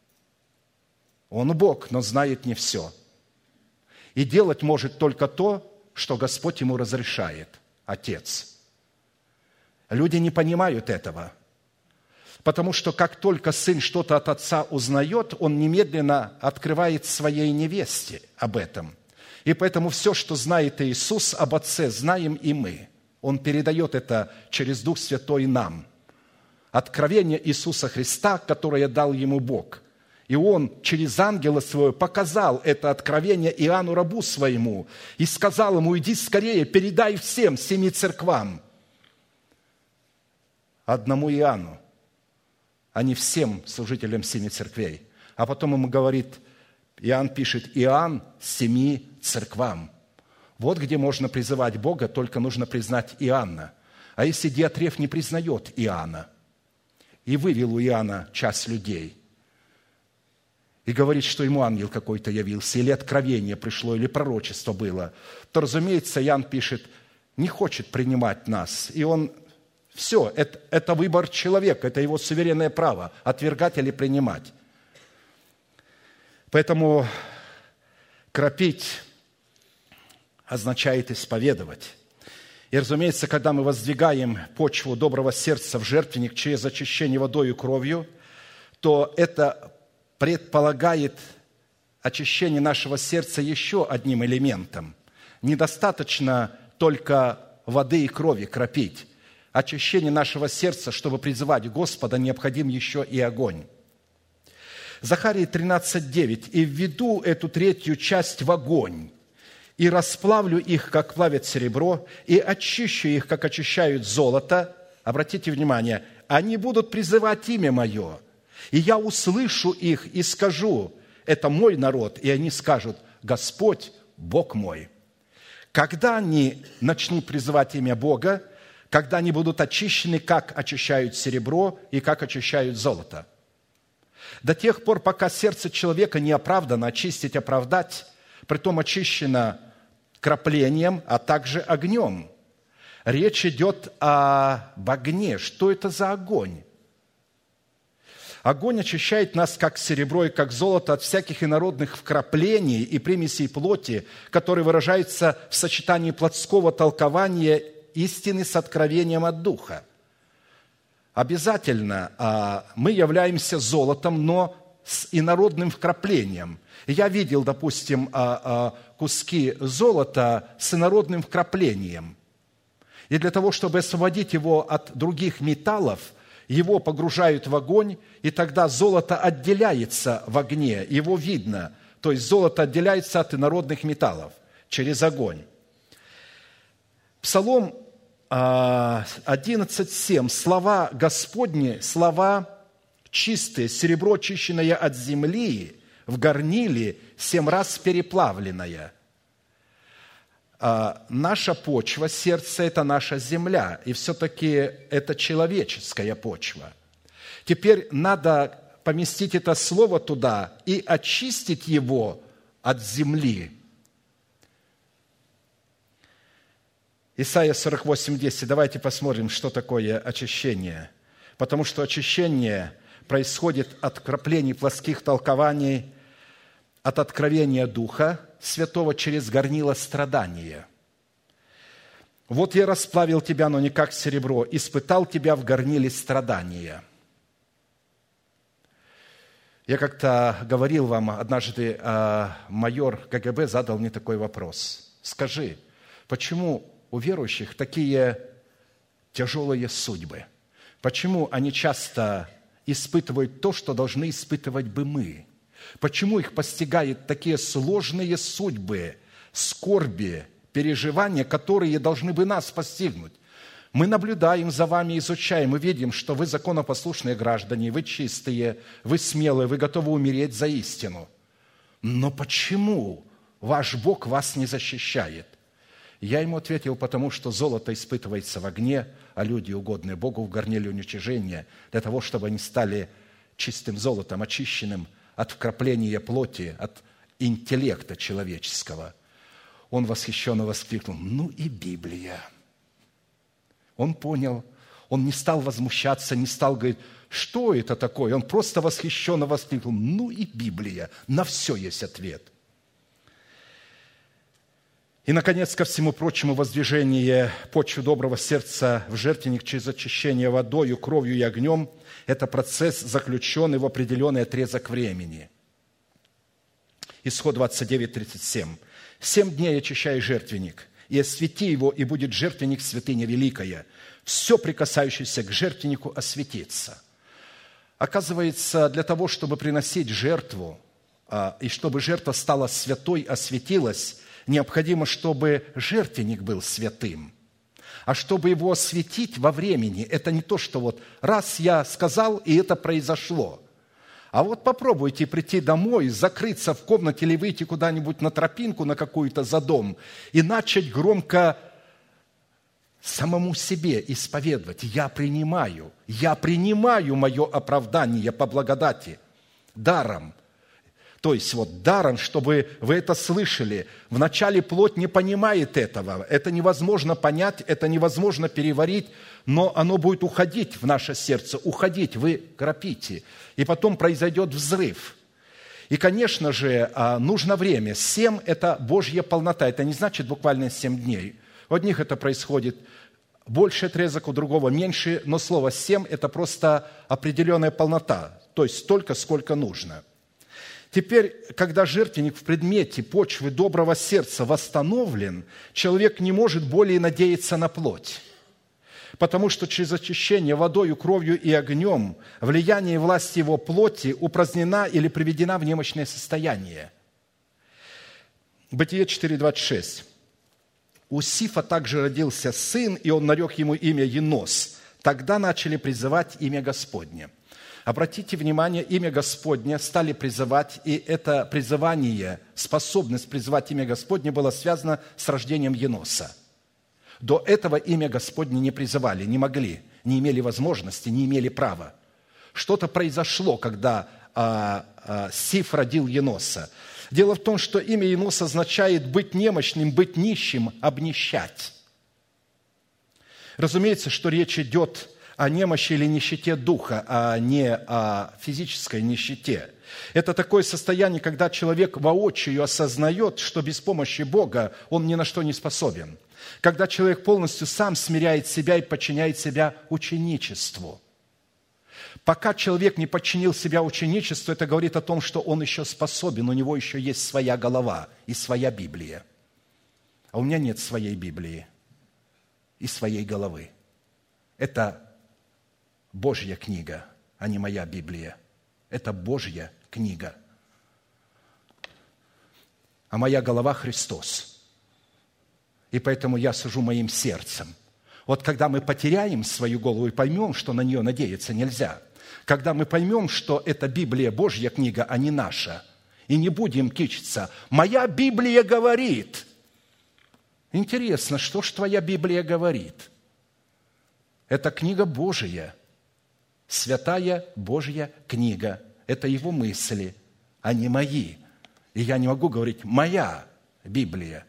Он Бог, но знает не все. И делать может только то, что Господь Ему разрешает, Отец. Люди не понимают этого. Потому что как только сын что-то от отца узнает, он немедленно открывает своей невесте об этом. И поэтому все, что знает Иисус об Отце, знаем и мы. Он передает это через Дух Святой нам. Откровение Иисуса Христа, которое дал Ему Бог. И Он через ангела своего показал это откровение Иоанну, рабу своему, и сказал ему: иди скорее, передай всем семи церквам. Одному Иоанну, а не всем служителям семи церквей. А потом ему говорит: Иоанн пишет: «Иоанн семи церквам». Вот где можно призывать Бога, только нужно признать Иоанна. А если Диатреф не признает Иоанна и вывел у Иоанна часть людей, и говорит, что ему ангел какой-то явился, или откровение пришло, или пророчество было, то, разумеется, Иоанн пишет, не хочет принимать нас. И он, все, это, это выбор человека, это его суверенное право, отвергать или принимать. Поэтому кропить означает исповедовать. И, разумеется, когда мы воздвигаем почву доброго сердца в жертвенник через очищение водой и кровью, то это предполагает очищение нашего сердца еще одним элементом. Недостаточно только воды и крови кропить. Очищение нашего сердца, чтобы призывать Господа, необходим еще и огонь. Захарии тринадцать девять. «И введу эту третью часть в огонь, и расплавлю их, как плавят серебро, и очищу их, как очищают золото». Обратите внимание, они будут призывать имя Мое, и я услышу их и скажу: это мой народ, и они скажут: Господь, Бог мой. Когда они начнут призывать имя Бога? Когда они будут очищены, как очищают серебро и как очищают золото. До тех пор, пока сердце человека не оправдано, очистить, оправдать, притом очищено краплением, а также огнем. Речь идет об огне. Что это за огонь? Огонь очищает нас, как серебро и как золото, от всяких инородных вкраплений и примесей плоти, которые выражаются в сочетании плотского толкования истины с откровением от Духа. Обязательно мы являемся золотом, но с инородным вкраплением. Я видел, допустим, куски золота с инородным вкраплением. И для того, чтобы освободить его от других металлов, его погружают в огонь, и тогда золото отделяется в огне, его видно. То есть золото отделяется от инородных металлов через огонь. Псалом одиннадцать семь. «Слова Господни, слова чистые, серебро, очищенное от земли, в горниле, семь раз переплавленное». Наша почва, сердце – это наша земля, и все-таки это человеческая почва. Теперь надо поместить это слово туда и очистить его от земли. Исайя сорок восемь десять. Давайте посмотрим, что такое очищение. Потому что очищение происходит от краплений плоских толкований, от откровения Духа Святого через горнило страдания. «Вот я расплавил тебя, но не как серебро, испытал тебя в горниле страдания». Я как-то говорил вам, однажды майор КГБ задал мне такой вопрос. Скажи, почему у верующих такие тяжелые судьбы? Почему они часто испытывают то, что должны испытывать бы мы? Почему их постигают такие сложные судьбы, скорби, переживания, которые должны бы нас постигнуть? Мы наблюдаем за вами, изучаем, мы видим, что вы законопослушные граждане, вы чистые, вы смелые, вы готовы умереть за истину. Но почему ваш Бог вас не защищает? Я ему ответил, потому что золото испытывается в огне, а люди, угодные Богу, в горниле уничижения, для того, чтобы они стали чистым золотом, очищенным от вкрапления плоти, от интеллекта человеческого. Он восхищенно воскликнул: «Ну и Библия!» Он понял, он не стал возмущаться, не стал говорить, что это такое. Он просто восхищенно воскликнул: «Ну и Библия! На все есть ответ!» И, наконец, ко всему прочему, воздвижение почвы доброго сердца в жертвенник через очищение водою, кровью и огнем – это процесс, заключенный в определенный отрезок времени. Исход двадцать девять тридцать семь. «Семь дней очищай жертвенник, и освети его, и будет жертвенник святыня великая. Все, прикасающееся к жертвеннику, осветится». Оказывается, для того, чтобы приносить жертву, и чтобы жертва стала святой, осветилась, необходимо, чтобы жертвенник был святым. А чтобы его осветить во времени, это не то, что вот раз я сказал, и это произошло. А вот попробуйте прийти домой, закрыться в комнате или выйти куда-нибудь на тропинку, на какую-то за дом и начать громко самому себе исповедовать: «Я принимаю, я принимаю мое оправдание по благодати, даром». То есть вот даром, чтобы вы это слышали. Вначале плоть не понимает этого. Это невозможно понять, это невозможно переварить, но оно будет уходить в наше сердце, уходить, вы кропите. И потом произойдет взрыв. И, конечно же, нужно время. Семь – это Божья полнота. Это не значит буквально семь дней. У одних это происходит больше отрезок, у другого меньше, но слово «семь» – это просто определенная полнота, то есть столько, сколько нужно. Теперь, когда жертвенник в предмете почвы доброго сердца восстановлен, человек не может более надеяться на плоть, потому что через очищение водою, кровью и огнем влияние и власть его плоти упразднена или приведена в немощное состояние. Бытие четыре двадцать шесть. У Сифа также родился сын, и он нарек ему имя Енос. Тогда начали призывать имя Господне. Обратите внимание, имя Господне стали призывать, и это призывание, способность призывать имя Господне было связано с рождением Еноса. До этого имя Господне не призывали, не могли, не имели возможности, не имели права. Что-то произошло, когда а, а, Сиф родил Еноса. Дело в том, что имя Енос означает быть немощным, быть нищим, обнищать. Разумеется, что речь идет о немощи или нищете духа, а не о физической нищете. Это такое состояние, когда человек воочию осознает, что без помощи Бога он ни на что не способен. Когда человек полностью сам смиряет себя и подчиняет себя ученичеству. Пока человек не подчинил себя ученичеству, это говорит о том, что он еще способен, у него еще есть своя голова и своя Библия. А у меня нет своей Библии и своей головы. Это Божья книга, а не моя Библия. Это Божья книга. А моя голова – Христос. И поэтому я сужу моим сердцем. Вот когда мы потеряем свою голову и поймем, что на нее надеяться нельзя, когда мы поймем, что это Библия Божья книга, а не наша, и не будем кичиться, моя Библия говорит. Интересно, что ж твоя Библия говорит? Это книга Божия. Святая Божья книга. Это Его мысли, а не мои. И я не могу говорить «моя Библия».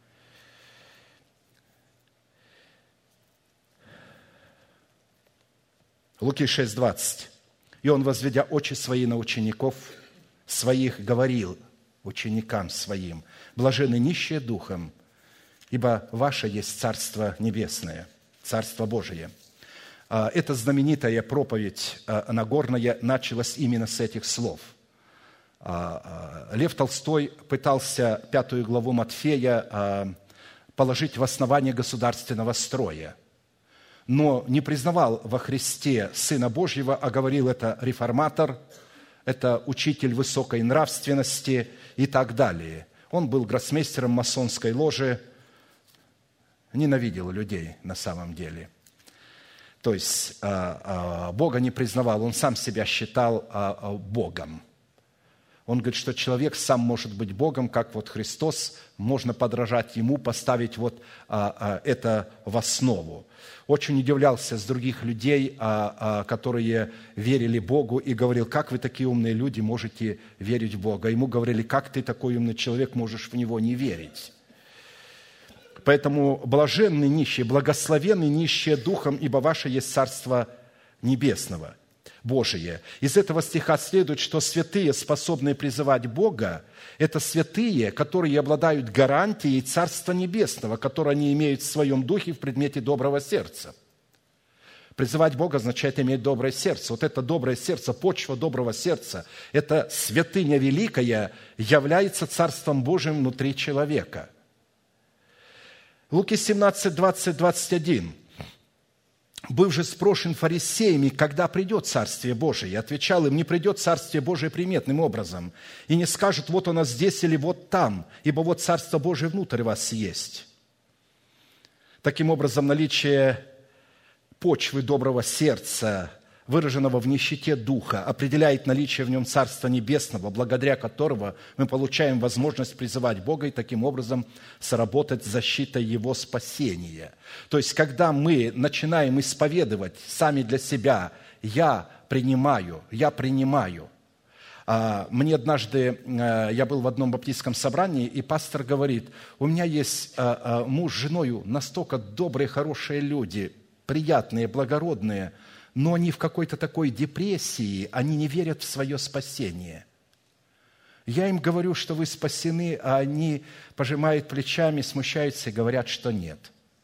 Луки шесть двадцать. «И он, возведя очи свои на учеников своих, говорил ученикам своим: блаженны нищие духом, ибо ваше есть Царство Небесное, Царство Божие». Эта знаменитая проповедь Нагорная началась именно с этих слов. Лев Толстой пытался пятую главу Матфея положить в основание государственного строя, но не признавал во Христе Сына Божьего, а говорил: это реформатор, это учитель высокой нравственности и так далее. Он был гроссмейстером масонской ложи, ненавидел людей на самом деле. То есть Бога не признавал, он сам себя считал Богом. Он говорит, что человек сам может быть Богом, как вот Христос, можно подражать Ему, поставить вот это в основу. Очень удивлялся с других людей, которые верили Богу, и говорил: как вы, такие умные люди, можете верить в Бога? Ему говорили: как ты, такой умный человек, можешь в Него не верить? Поэтому блаженны нищие, благословенны нищие духом, ибо ваше есть Царство Небесного, Божие. Из этого стиха следует, что святые, способные призывать Бога, это святые, которые обладают гарантией Царства Небесного, которое они имеют в своем духе в предмете доброго сердца. Призывать Бога означает иметь доброе сердце. Вот это доброе сердце, почва доброго сердца, это святыня великая, является Царством Божьим внутри человека. Луки семнадцать, двадцать, двадцать один. «Быв же спрошен фарисеями, когда придет Царствие Божие, отвечал им: не придет Царствие Божие приметным образом, и не скажет: вот оно здесь или вот там, ибо вот Царство Божие внутрь вас есть». Таким образом, наличие почвы доброго сердца выраженного в нищете духа, определяет наличие в нем Царства Небесного, благодаря которого мы получаем возможность призывать Бога и таким образом сработать защитой Его спасения. То есть, когда мы начинаем исповедовать сами для себя «я принимаю», «я принимаю». Мне однажды, я был в одном баптистском собрании, и пастор говорит: у меня есть муж с женой, настолько добрые, хорошие люди, приятные, благородные, но они в какой-то такой депрессии, они не верят в свое спасение. Я им говорю, что вы спасены, а они пожимают плечами, смущаются и говорят, что нет.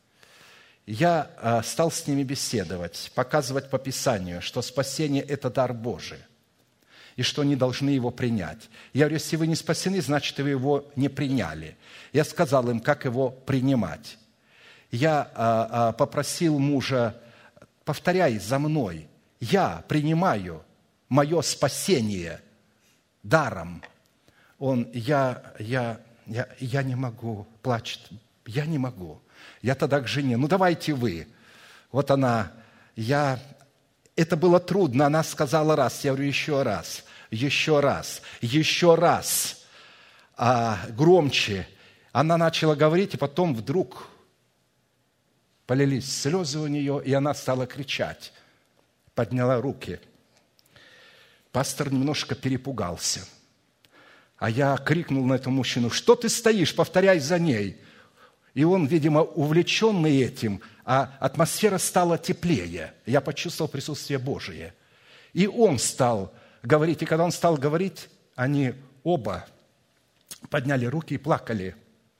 Я стал с ними беседовать, показывать по Писанию, что спасение – это дар Божий, и что они должны его принять. Я говорю, если вы не спасены, значит, вы его не приняли. Я сказал им, как его принимать. Я попросил мужа: повторяй за мной, я принимаю мое спасение даром. Он, я, я, я, я не могу, плачет, я не могу. Я тогда к жене: ну давайте вы. Вот она, я, это было трудно, она сказала раз, я говорю, еще раз, еще раз, еще раз, а, громче. Она начала говорить, и потом вдруг полились слезы у нее, и она стала кричать, подняла руки. Пастор немножко перепугался. А я крикнул на этого мужчину: что ты стоишь, повторяй за ней. И он, видимо, увлеченный этим, а атмосфера стала теплее. Я почувствовал присутствие Божие. И он стал говорить, и когда он стал говорить, они оба подняли руки и плакали,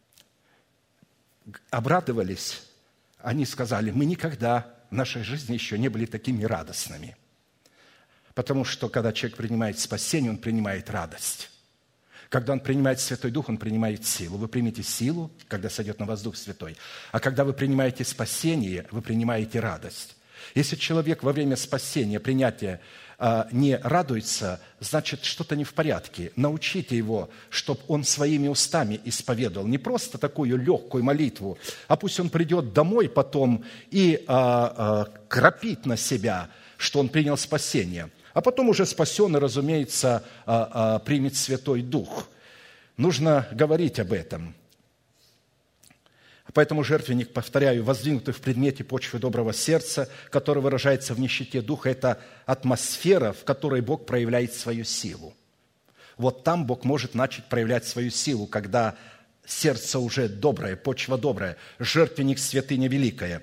обрадовались. Они сказали: мы никогда в нашей жизни еще не были такими радостными. Потому что, когда человек принимает спасение, он принимает радость. Когда он принимает Святой Дух, он принимает силу. Вы примете силу, когда сойдет на вас Дух Святой. А когда вы принимаете спасение, вы принимаете радость. Если человек во время спасения, принятия не радуется, значит, что-то не в порядке. Научите его, чтобы он своими устами исповедовал. Не просто такую легкую молитву, а пусть он придет домой потом и а, а, крапит на себя, что он принял спасение. А потом уже спасенный, разумеется, а, а, примет Святой Дух. Нужно говорить об этом. Поэтому жертвенник, повторяю, воздвигнутый в предмете почвы доброго сердца, который выражается в нищете духа, это атмосфера, в которой Бог проявляет свою силу. Вот там Бог может начать проявлять свою силу, когда сердце уже доброе, почва добрая, жертвенник святыня великая.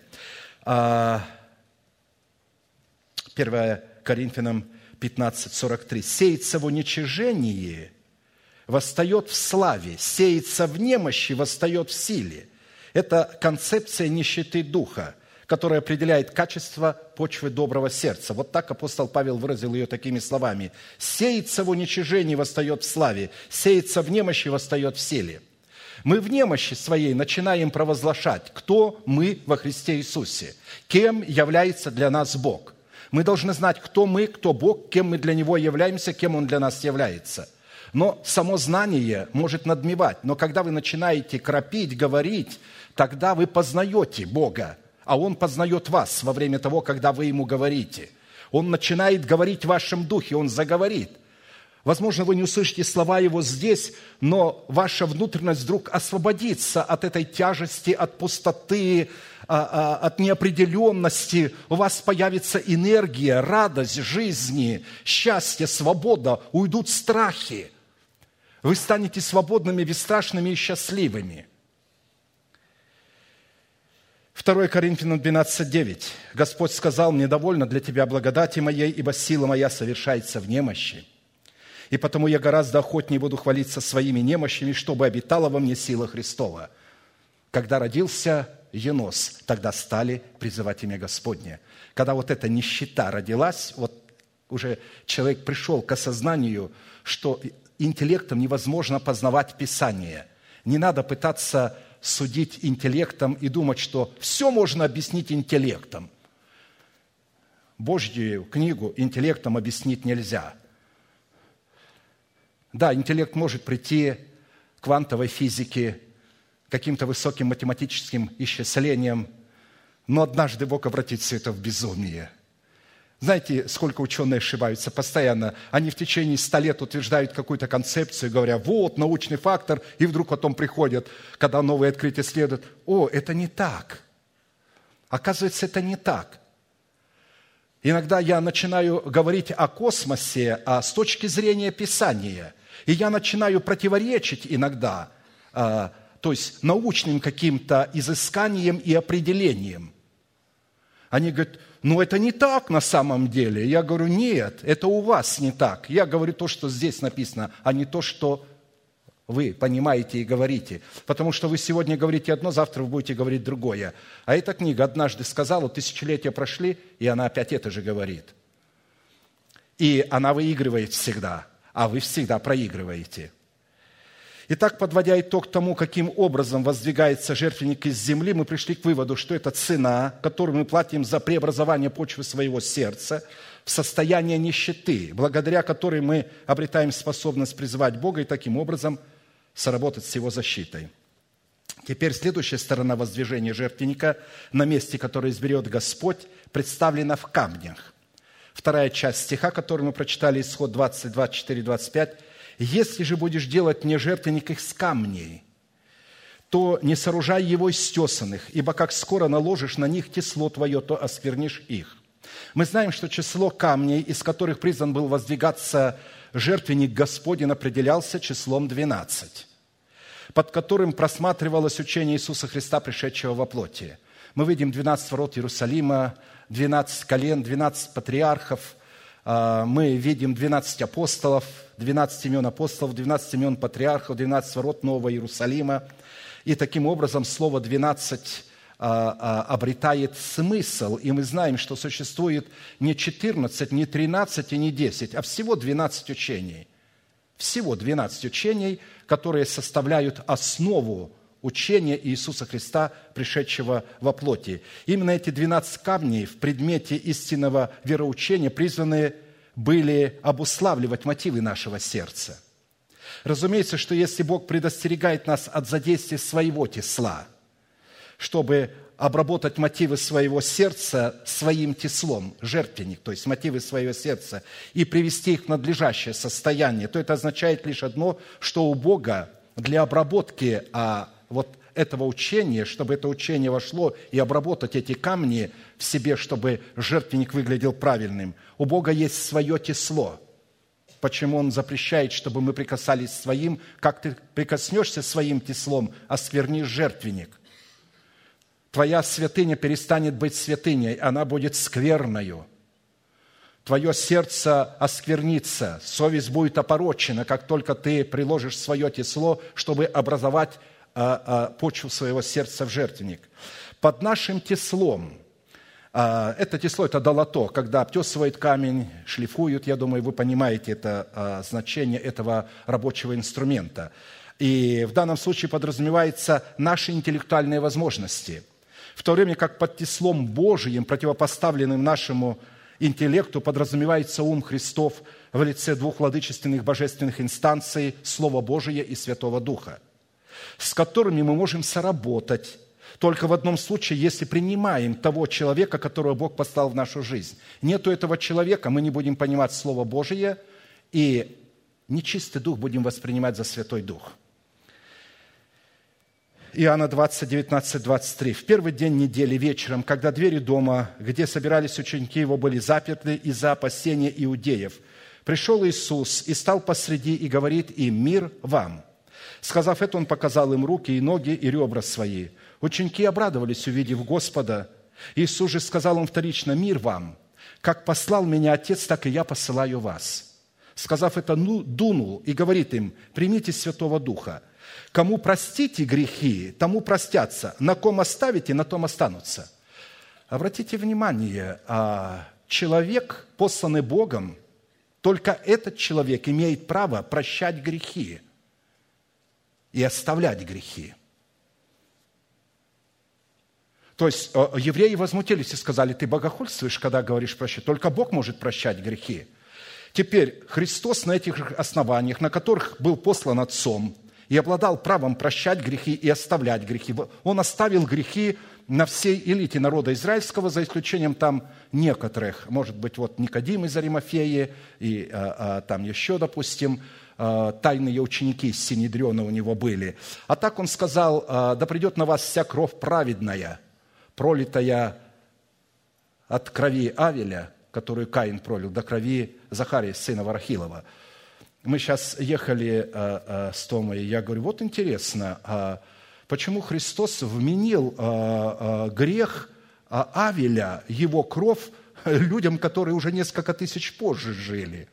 первое Коринфянам пятнадцать, сорок три. «Сеется в уничижении, восстает в славе, сеется в немощи, восстает в силе». Это концепция нищеты духа, которая определяет качество почвы доброго сердца. Вот так апостол Павел выразил ее такими словами: «Сеется в уничижении, восстает в славе, сеется в немощи, восстает в силе». Мы в немощи своей начинаем провозглашать, кто мы во Христе Иисусе, кем является для нас Бог. Мы должны знать, кто мы, кто Бог, кем мы для Него являемся, кем Он для нас является. Но само знание может надмевать. Но когда вы начинаете крапить, говорить, тогда вы познаете Бога, а Он познает вас во время того, когда вы Ему говорите. Он начинает говорить в вашем духе, Он заговорит. Возможно, вы не услышите слова Его здесь, но ваша внутренность вдруг освободится от этой тяжести, от пустоты, от неопределенности. У вас появится энергия, радость жизни, счастье, свобода, уйдут страхи. Вы станете свободными, бесстрашными и счастливыми. второе Коринфянам двенадцать, девять. «Господь сказал мне: довольно для тебя благодати моей, ибо сила моя совершается в немощи. И потому я гораздо охотнее буду хвалиться своими немощами, чтобы обитала во мне сила Христова». Когда родился Енос, тогда стали призывать имя Господне. Когда вот эта нищета родилась, вот уже человек пришел к осознанию, что интеллектом невозможно познавать Писание. Не надо пытаться судить интеллектом и думать, что все можно объяснить интеллектом. Божью книгу интеллектом объяснить нельзя. Да, интеллект может прийти к квантовой физике, каким-то высоким математическим исчислениям, но однажды Бог обратит все это в безумие. Знаете, сколько ученые ошибаются постоянно? Они в течение ста лет утверждают какую-то концепцию, говоря, вот, научный фактор, и вдруг потом приходят, когда новые открытия следуют, о, это не так. Оказывается, это не так. Иногда я начинаю говорить о космосе а с точки зрения Писания, и я начинаю противоречить иногда, а, то есть научным каким-то изысканиям и определениям. Они говорят, ну это не так на самом деле. Я говорю, нет, это у вас не так. Я говорю то, что здесь написано, а не то, что вы понимаете и говорите. Потому что вы сегодня говорите одно, завтра вы будете говорить другое. А эта книга однажды сказала, тысячелетия прошли, и она опять это же говорит. И она выигрывает всегда, а вы всегда проигрываете. Итак, подводя итог тому, каким образом воздвигается жертвенник из земли, мы пришли к выводу, что это цена, которую мы платим за преобразование почвы своего сердца в состояние нищеты, благодаря которой мы обретаем способность призывать Бога и таким образом соработать с Его защитой. Теперь следующая сторона воздвижения жертвенника на месте, которое изберет Господь, представлена в камнях. Вторая часть стиха, который мы прочитали, Исход двадцать, двадцать четыре, двадцать пять. «Если же будешь делать мне жертвенник из камней, то не сооружай его из тесаных, ибо как скоро наложишь на них тесло твое, то осквернишь их». Мы знаем, что число камней, из которых призван был воздвигаться жертвенник Господень, определялся числом двенадцать, под которым просматривалось учение Иисуса Христа, пришедшего во плоти. Мы видим двенадцать ворот Иерусалима, двенадцать колен, двенадцать патриархов, мы видим двенадцать апостолов, двенадцать имен апостолов, двенадцать имен патриархов, двенадцать ворот Нового Иерусалима. И таким образом слово «двенадцать» обретает смысл. И мы знаем, что существует не четырнадцать, не тринадцать и не десять, а всего двенадцать учений. Всего двенадцать учений, которые составляют основу учения Иисуса Христа, пришедшего во плоти. Именно эти двенадцать камней в предмете истинного вероучения призваны были обуславливать мотивы нашего сердца. Разумеется, что если Бог предостерегает нас от задействия своего тесла, чтобы обработать мотивы своего сердца своим теслом, жертвенник, то есть мотивы своего сердца, и привести их в надлежащее состояние, то это означает лишь одно, что у Бога для обработки а, вот этого учения, чтобы это учение вошло и обработать эти камни в себе, чтобы жертвенник выглядел правильным, у Бога есть свое тесло. Почему Он запрещает, чтобы мы прикасались своим? Как ты прикоснешься своим теслом, осквернишь жертвенник. Твоя святыня перестанет быть святыней, она будет скверною. Твое сердце осквернится, совесть будет опорочена, как только ты приложишь свое тесло, чтобы образовать а, а, почву своего сердца в жертвенник. Под нашим теслом, а, это тесло, это долото, когда обтесывают камень, шлифуют, я думаю, вы понимаете это а, значение этого рабочего инструмента. И в данном случае подразумевается наши интеллектуальные возможности. В то время как под теслом Божиим, противопоставленным нашему интеллекту, подразумевается ум Христов в лице двух владычественных божественных инстанций Слова Божия и Святого Духа, с которыми мы можем соработать только в одном случае, если принимаем того человека, которого Бог поставил в нашу жизнь. Нету этого человека, мы не будем понимать Слово Божие, и нечистый дух будем воспринимать за Святой Дух. Иоанна двадцать, девятнадцать, двадцать три. «В первый день недели вечером, когда двери дома, где собирались ученики его, были заперты из-за опасения иудеев, пришел Иисус и стал посреди и говорит им: „Мир вам“. Сказав это, Он показал им руки и ноги и ребра свои. Ученики обрадовались, увидев Господа. Иисус же сказал им вторично: „Мир вам! Как послал меня Отец, так и я посылаю вас“. Сказав это, ну, дунул и говорит им: „Примите Святого Духа. Кому простите грехи, тому простятся, на ком оставите, на том останутся“». Обратите внимание, человек, посланный Богом, только этот человек имеет право прощать грехи и оставлять грехи. То есть евреи возмутились и сказали: «Ты богохульствуешь, когда говоришь прощать. Только Бог может прощать грехи». Теперь Христос на этих основаниях, на которых был послан Отцом, и обладал правом прощать грехи и оставлять грехи. Он оставил грехи на всей элите народа израильского, за исключением там некоторых, может быть, вот Никодим из Аримафеи, и а, а, там еще, допустим, а, тайные ученики из Синедриона у него были. А так он сказал: а, да придет на вас вся кровь праведная, пролитая от крови Авеля, которую Каин пролил, до крови Захария, сына Варахилова. Мы сейчас ехали а, а, с Томой, и я говорю: вот интересно, а, почему Христос вменил а, а, грех а, Авеля, его кровь, людям, которые уже несколько тысяч позже жили?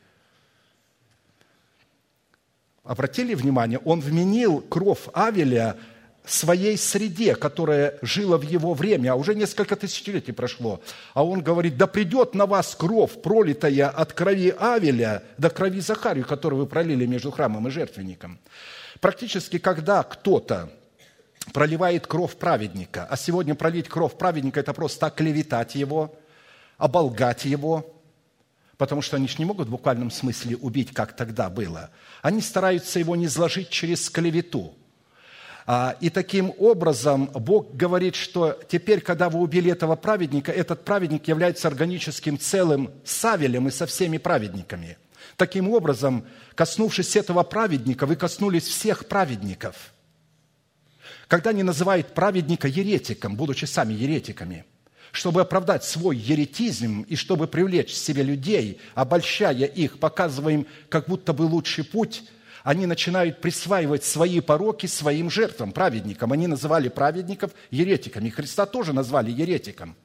Обратили внимание, он вменил кровь Авеля своей среде, которая жила в его время, а уже несколько тысячелетий прошло. А он говорит: да придет на вас кровь, пролитая от крови Авеля до крови Захарию, которую вы пролили между храмом и жертвенником. Практически, когда кто-то проливает кровь праведника, а сегодня пролить кровь праведника – это просто оклеветать его, оболгать его, потому что они же не могут в буквальном смысле убить, как тогда было. Они стараются его не изложить через клевету. И таким образом Бог говорит, что теперь, когда вы убили этого праведника, этот праведник является органическим целым с Авелем и со всеми праведниками. Таким образом, коснувшись этого праведника, вы коснулись всех праведников. Когда они называют праведника еретиком, будучи сами еретиками, чтобы оправдать свой еретизм и чтобы привлечь к себе людей, обольщая их, показывая им как будто бы лучший путь, они начинают присваивать свои пороки своим жертвам, праведникам. Они называли праведников еретиками. Христа тоже назвали еретиком.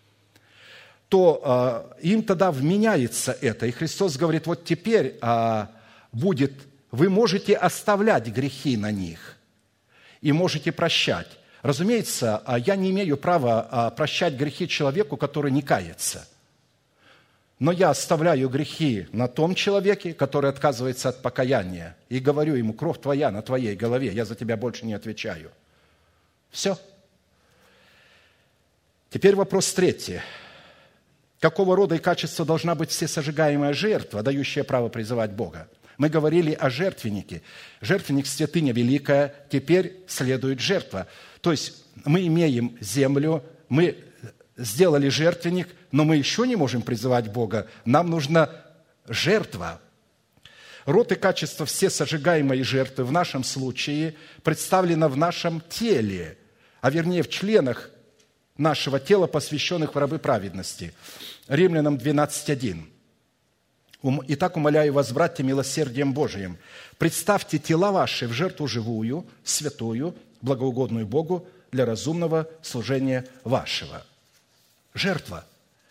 То э, им тогда вменяется это. И Христос говорит: вот теперь э, будет, вы можете оставлять грехи на них и можете прощать. Разумеется, я не имею права прощать грехи человеку, который не кается. Но я оставляю грехи на том человеке, который отказывается от покаяния, и говорю ему: кровь твоя на твоей голове, я за тебя больше не отвечаю. Все. Теперь вопрос третий. Какого рода и качества должна быть всесожигаемая жертва, дающая право призывать Бога? Мы говорили о жертвеннике. Жертвенник – святыня великая, теперь следует жертва. То есть мы имеем землю, мы сделали жертвенник, но мы еще не можем призывать Бога. Нам нужна жертва. Род и качество всесожигаемой жертвы в нашем случае представлено в нашем теле, а вернее в членах нашего тела, посвященных в рабы праведности. Римлянам двенадцать один. «Итак, умоляю вас, братья, милосердием Божиим, представьте тела ваши в жертву живую, святую, благоугодную Богу для разумного служения вашего». Жертва.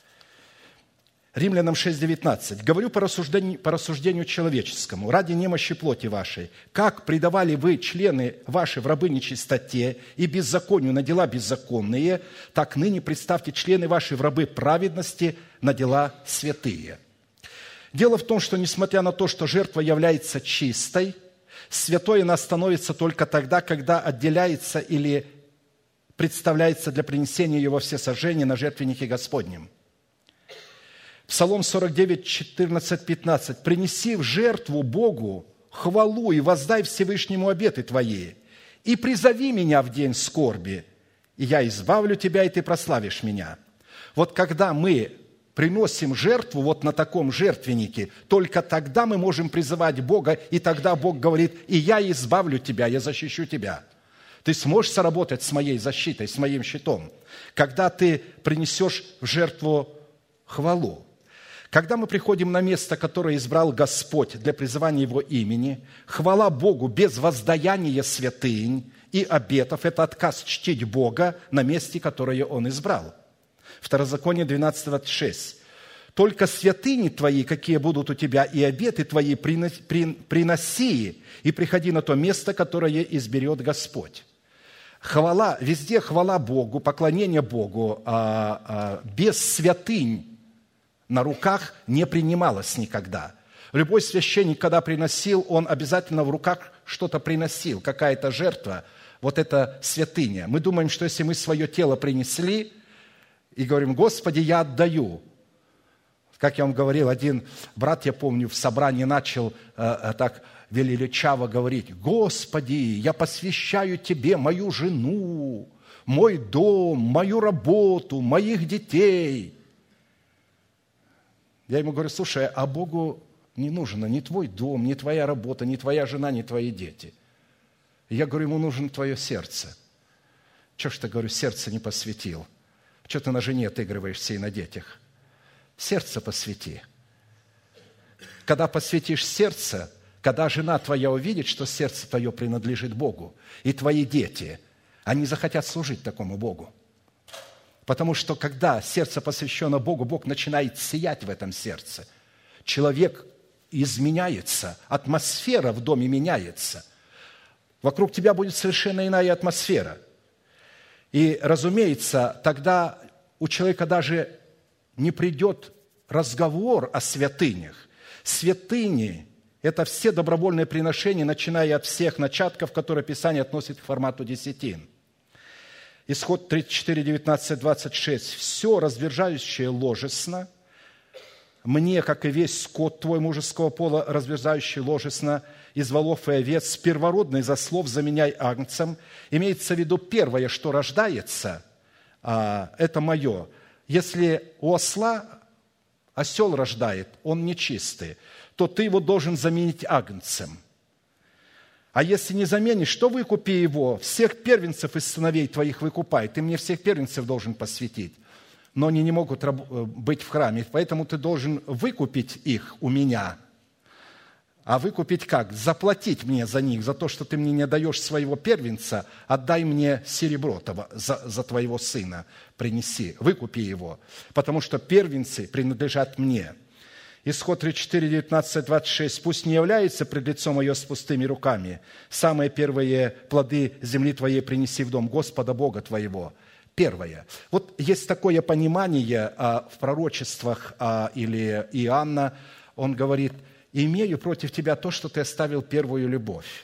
Римлянам шесть девятнадцать. «Говорю по рассуждению, по рассуждению человеческому, ради немощи плоти вашей, как предавали вы члены ваши в рабы нечистоте и беззаконию на дела беззаконные, так ныне представьте члены ваши в рабы праведности на дела святые». Дело в том, что несмотря на то, что жертва является чистой, святой она становится только тогда, когда отделяется или представляется для принесения его всесожжения на жертвеннике Господнем. Псалом сорок девять, четырнадцать, пятнадцать. «Принеси в жертву Богу хвалу и воздай Всевышнему обеты твои, и призови меня в день скорби, и я избавлю тебя, и ты прославишь меня». Вот когда мы приносим жертву вот на таком жертвеннике, только тогда мы можем призывать Бога, и тогда Бог говорит: «И я избавлю тебя, я защищу тебя». Ты сможешь соработать с моей защитой, с моим щитом, когда ты принесешь в жертву хвалу. Когда мы приходим на место, которое избрал Господь для призывания Его имени, хвала Богу без воздаяния святынь и обетов – это отказ чтить Бога на месте, которое Он избрал. Второзаконие двенадцать двадцать шесть. «Только святыни твои, какие будут у тебя, и обеты твои приноси, и приходи на то место, которое изберет Господь». Хвала, везде хвала Богу, поклонение Богу а, а, без святынь на руках не принималось никогда. Любой священник, когда приносил, он обязательно в руках что-то приносил, какая-то жертва. Вот это святыня. Мы думаем, что если мы свое тело принесли и говорим: «Господи, я отдаю». Как я вам говорил, один брат, я помню, в собрании начал э, так величаво говорить: «Господи, я посвящаю Тебе мою жену, мой дом, мою работу, моих детей. Я ему говорю: слушай, а Богу не нужно ни твой дом, ни твоя работа, ни твоя жена, ни твои дети. Я говорю: ему нужно твое сердце. Чего ж ты, говорю, сердце не посвятил? Чего ты на жене отыгрываешься и на детях? Сердце посвяти. Когда посвятишь сердце, когда жена твоя увидит, что сердце твое принадлежит Богу, и твои дети, они захотят служить такому Богу. Потому что когда сердце посвящено Богу, Бог начинает сиять в этом сердце. Человек изменяется, атмосфера в доме меняется. Вокруг тебя будет совершенно иная атмосфера. И, разумеется, тогда у человека даже не придет разговор о святынях. Святыни – это все добровольные приношения, начиная от всех начатков, которые Писание относит к формату десятин. Исход тридцать четыре, девятнадцать, двадцать шесть. «Все разверзающее ложесно, мне, как и весь скот твой мужеского пола, разверзающий ложесно, из волов и овец, первородный за слов заменяй агнцем». Имеется в виду первое, что рождается, это мое. Если у осла осел рождает, он нечистый, то ты его должен заменить агнцем. А если не заменишь, то выкупи его, всех первенцев из сыновей твоих выкупай. Ты мне всех первенцев должен посвятить. Но они не могут быть в храме, поэтому ты должен выкупить их у меня. А выкупить как? Заплатить мне за них, за то, что ты мне не даешь своего первенца, отдай мне серебро за, за твоего сына, принеси, выкупи его, потому что первенцы принадлежат мне. Исход тридцать четыре, девятнадцать, двадцать шесть. «Пусть не является пред лицом ее с пустыми руками. Самые первые плоды земли твоей принеси в дом Господа Бога твоего». Первое. Вот есть такое понимание а, в пророчествах а, или Иоанна, он говорит: «Имею против тебя то, что ты оставил первую любовь».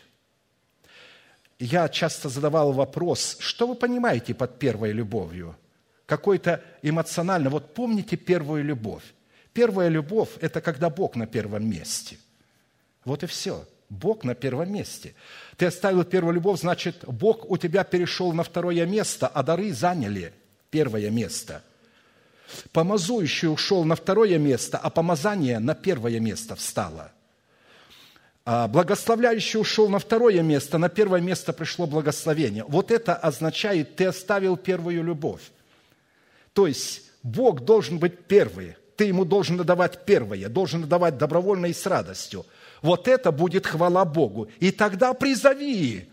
Я часто задавал вопрос: что вы понимаете под первой любовью? Какой-то эмоционально. Вот помните первую любовь. Первая любовь – это когда Бог на первом месте. Вот и все. Бог на первом месте. Ты оставил первую любовь, значит, Бог у тебя перешел на второе место, а дары заняли первое место. Помазующий ушел на второе место, а помазание на первое место встало. А благословляющий ушел на второе место, на первое место пришло благословение. Вот это означает, ты оставил первую любовь. То есть Бог должен быть первый. Ты ему должен давать первое, должен давать добровольно и с радостью. Вот это будет хвала Богу. И тогда призови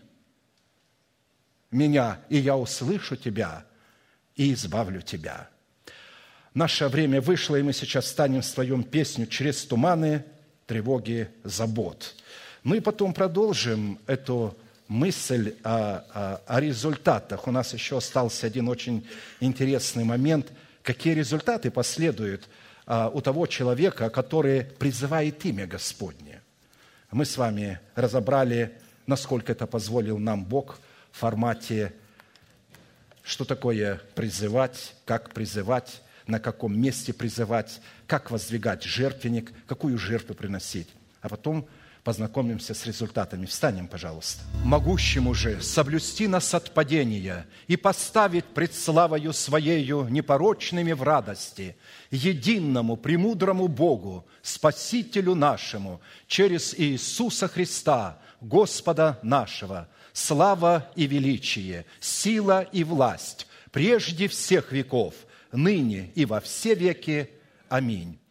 меня, и я услышу тебя, и избавлю тебя. Наше время вышло, и мы сейчас станем споем песню «Через туманы, тревоги, забот». Ну и потом продолжим эту мысль о, о, о результатах. У нас еще остался один очень интересный момент. Какие результаты последуют у того человека, который призывает имя Господне. Мы с вами разобрали, насколько это позволил нам Бог в формате, что такое призывать, как призывать, на каком месте призывать, как воздвигать жертвенник, какую жертву приносить. А потом познакомимся с результатами. Встанем, пожалуйста. «Могущему же соблюсти нас от падения и поставить пред славою Своею непорочными в радости, единому, премудрому Богу, Спасителю нашему, через Иисуса Христа, Господа нашего, слава и величие, сила и власть, прежде всех веков, ныне и во все веки. Аминь».